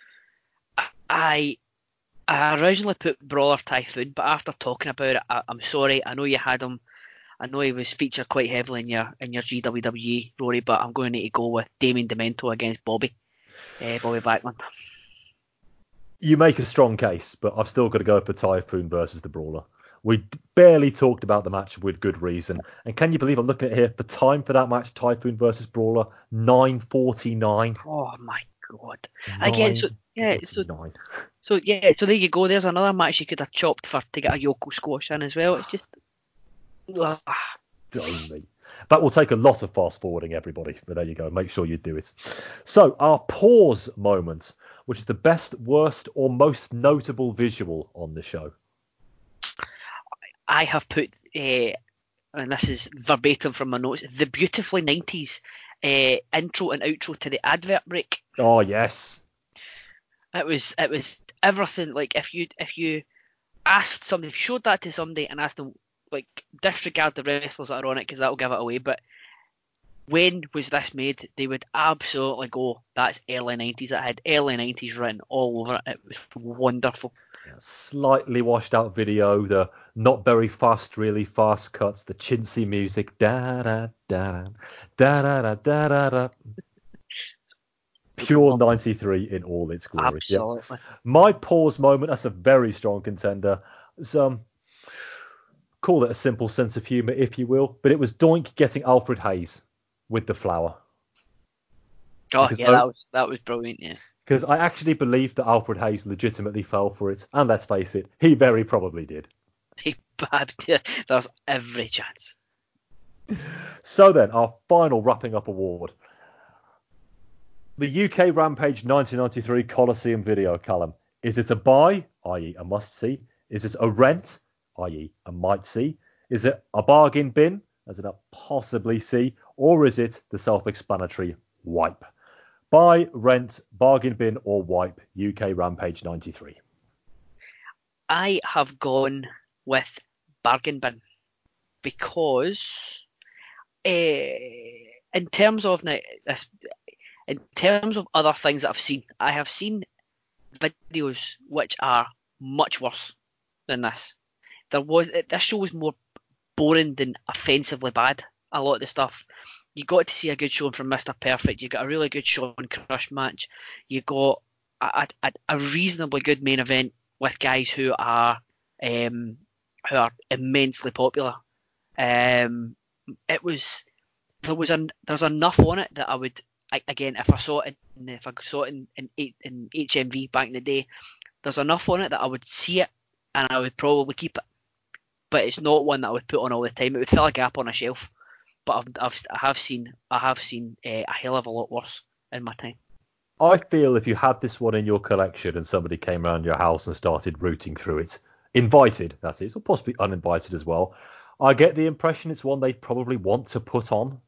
I I originally put Brawler Typhoon, but after talking about it, I, I'm sorry. I know you had him. I know he was featured quite heavily in your in your G W W E, Rory, but I'm going to need to go with Damien Demento against Bobby, uh, Bobby Backlund. You make a strong case, but I've still got to go for Typhoon versus the Brawler. We barely talked about the match with good reason. And can you believe I'm looking at here, the time for that match, Typhoon versus Brawler, nine forty-nine. Oh my god. Again, so yeah, so, nine. so yeah, so there you go. There's another match you could have chopped for to get a Yoko squash in as well. It's just ugh. Don't me. That will take a lot of fast forwarding, everybody. But there you go. Make sure you do it. So our pause moment, which is the best, worst, or most notable visual on the show. I have put uh, and this is verbatim from my notes, the beautifully nineties uh, intro and outro to the advert break. Oh yes. It was it was everything. Like if you if you asked somebody, if you showed that to somebody and asked them, like, disregard the wrestlers that are on it because that'll give it away, but when was this made? They would absolutely go, that's early nineties. It had early nineties written all over it. It was wonderful. Yeah, slightly washed out video, the not very fast, really fast cuts, the chintzy music, da da da da da da da da da. Pure ninety-three in all its glory. Absolutely. Yep. My pause moment, that's a very strong contender. Some call it a simple sense of humour, if you will, but it was Doink getting Alfred Hayes with the flower. Oh because yeah, that was that was brilliant. Yeah. Because I actually believe that Alfred Hayes legitimately fell for it, and let's face it, he very probably did. He bad. Yeah, there's every chance. So then, our final wrapping up award. The U K Rampage nineteen ninety-three Coliseum video, Callum. Is it a buy, that is a must-see? Is it a rent, that is a might-see? Is it a bargain bin, as in a possibly-see? Or is it the self-explanatory wipe? Buy, rent, bargain bin, or wipe U K Rampage ninety-three? I have gone with bargain bin because uh, in terms of now, this, in terms of other things that I've seen, I have seen videos which are much worse than this. There was this show was more boring than offensively bad. A lot of the stuff. You got to see a good showing from Mister Perfect. You got a really good Sean Crush match. You got a, a, a reasonably good main event with guys who are um, who are immensely popular. Um, it was there was an there's enough on it that I would I, again if I saw it in, if I saw it in, in in H M V back in the day, there's enough on it that I would see it and I would probably keep it. But it's not one that I would put on all the time. It would fill a gap on a shelf. But I've, I've I have seen I have seen uh, a hell of a lot worse in my time. I feel if you had this one in your collection and somebody came around your house and started rooting through it, invited, that is, or possibly uninvited as well, I get the impression it's one they'd probably want to put on.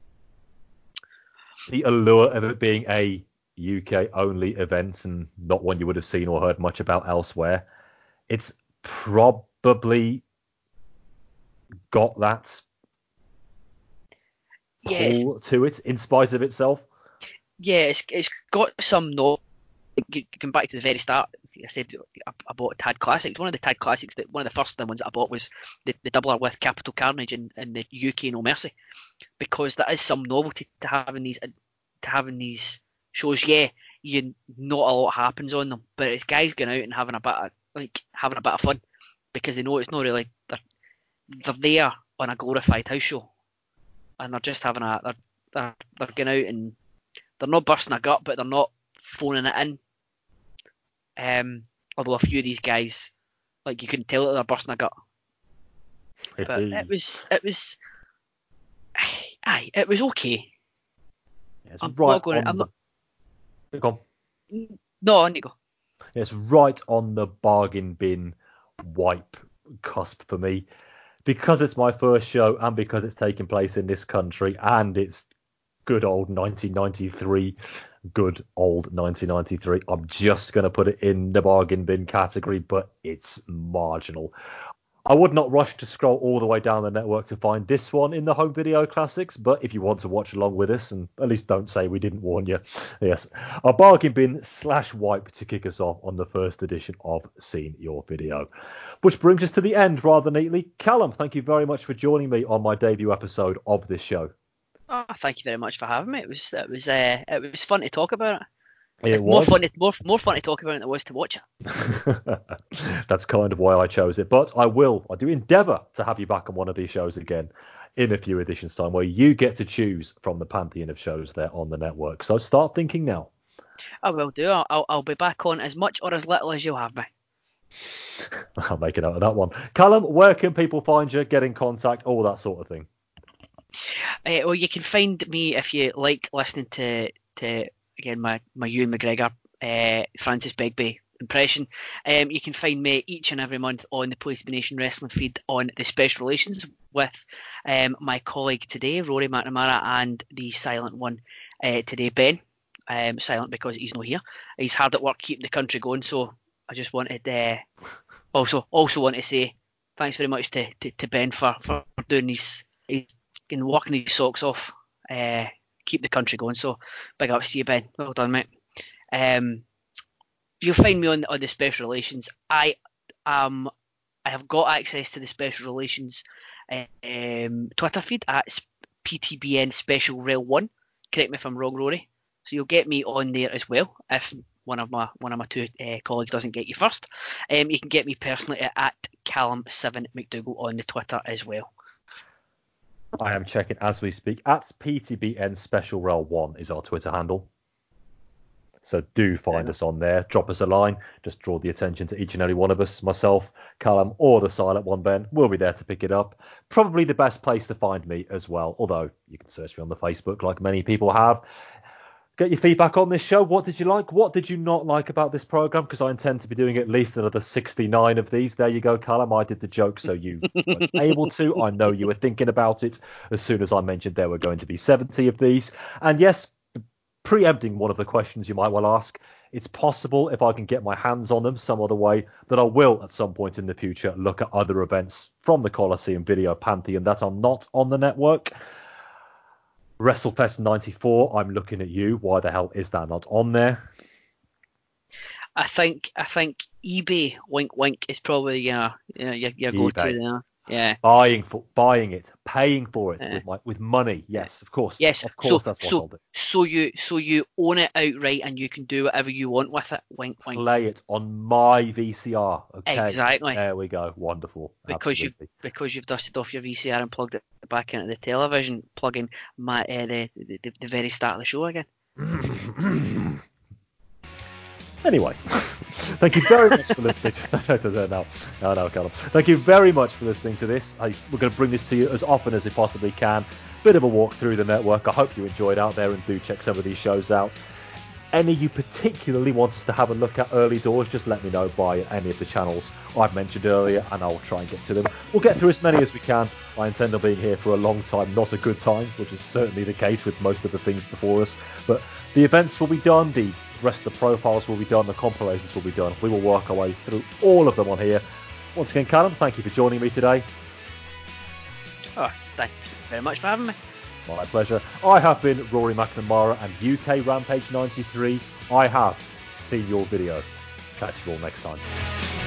The allure of it being a U K only event and not one you would have seen or heard much about elsewhere. It's probably got that pull Yeah, to it in spite of itself. yeah, it's it's got some no. Going back to the very start, I said I, I bought Tag Classics. One of the Tag Classics, that one of the first ones that I bought was the, the doubler with Capital Carnage and, and the U K No Mercy, because that is some novelty to having these to having these shows. Yeah, you not a lot happens on them, but it's guys going out and having a bit of like having a bit of fun because they know it's not really they're they're there on a glorified house show, and they're just having a they're they're, they're going out and they're not bursting a gut, but they're not phoning it in. Um, although a few of these guys, like you can tell that they're bursting a gut. But it was, it was, aye, it was okay. Yeah, it's I'm right not going. on I'm the... not. Go on. No, on you go. It's right on the bargain bin wipe cusp for me, because it's my first show and because it's taking place in this country and it's good old nineteen ninety-three. Good old nineteen ninety-three. I'm just going to put it in the bargain bin category, but it's marginal. I would not rush to scroll all the way down the network to find this one in the home video classics, but if you want to watch along with us, and at least don't say we didn't warn you, yes, a bargain bin slash wipe to kick us off on the first edition of Seen Your Video. Which brings us to the end rather neatly. Callum, thank you very much for joining me on my debut episode of this show. Oh, thank you very much for having me. It was, it was, uh, it was fun to talk about it. It It's was more fun, to, more, more fun to talk about it than it was to watch it. That's kind of why I chose it. But I will, I do endeavour to have you back on one of these shows again in a few editions' time, where you get to choose from the pantheon of shows there on the network. So start thinking now. I will do. I'll, I'll, I'll be back on as much or as little as you'll have me. I'll make a note of that one. Callum, where can people find you, get in contact, all that sort of thing? Uh, well, you can find me if you like listening to to again my my Ewan McGregor, uh, Francis Begbie impression. Um, you can find me each and every month on the Place to Be Nation Wrestling feed on the Special Relations with um, my colleague today, Rory McNamara, and the silent one uh, today, Ben. Um, silent because he's not here. He's hard at work keeping the country going, so I just wanted uh, also also want to say thanks very much to, to, to Ben for, for doing these, he's been working his socks off, uh, keep the country going. So big ups to you, Ben. Well done, mate. Um, you'll find me on on the Special Relations. I um I have got access to the Special Relations um, Twitter feed at P T B N Special Rail One. Correct me if I'm wrong, Rory. So you'll get me on there as well if one of my one of my two uh, colleagues doesn't get you first. Um, you can get me personally at, at Callum seven McDougall on the Twitter as well. I am checking as we speak. At P T B N Special Rail One is our Twitter handle. So do find yeah. us on there. Drop us a line. Just draw the attention to each and every one of us. Myself, Callum, or the silent one, Ben. We'll be there to pick it up. Probably the best place to find me as well. Although you can search me on the Facebook like many people have. Get your feedback on this show. What did you like? What did you not like about this program? Because I intend to be doing at least another sixty-nine of these. There you go, Callum. I did the joke, so you weren't able to. I know you were thinking about it as soon as I mentioned there were going to be seventy of these. And yes, preempting one of the questions you might well ask, it's possible if I can get my hands on them some other way that I will at some point in the future look at other events from the Coliseum Video Pantheon that are not on the network. WrestleFest ninety-four, I'm looking at you. Why the hell is that not on there? I think I think eBay, wink wink, is probably uh, you know, your, your go-to there. Yeah. Buying for buying it, paying for it yeah. with my with money. Yes, of course. Yes, of course so, that's what so, I'll do. So you so you own it outright and you can do whatever you want with it. Wink wink. Play it on my V C R. Okay. Exactly. There we go. Wonderful. Because Absolutely. you because you've dusted off your V C R and plugged it back into the television, plugging my uh, the, the the very start of the show again. Anyway, thank you very much for listening. To, no, no, no, Callum. Thank you very much for listening to this. I, we're going to bring this to you as often as we possibly can. Bit of a walk through the network. I hope you enjoyed out there and do check some of these shows out. Any you particularly want us to have a look at early doors, just let me know by any of the channels I've mentioned earlier, and I'll try and get to them. We'll get through as many as we can. I intend on being here for a long time, not a good time, which is certainly the case with most of the things before us. But the events will be done, the rest of the profiles will be done, the compilations will be done. We will work our way through all of them on here. Once again, Callum, thank you for joining me today. Oh, thank you very much for having me. My pleasure. I have been Rory McNamara and U K Rampage ninety-three. I have seen your video. Catch you all next time.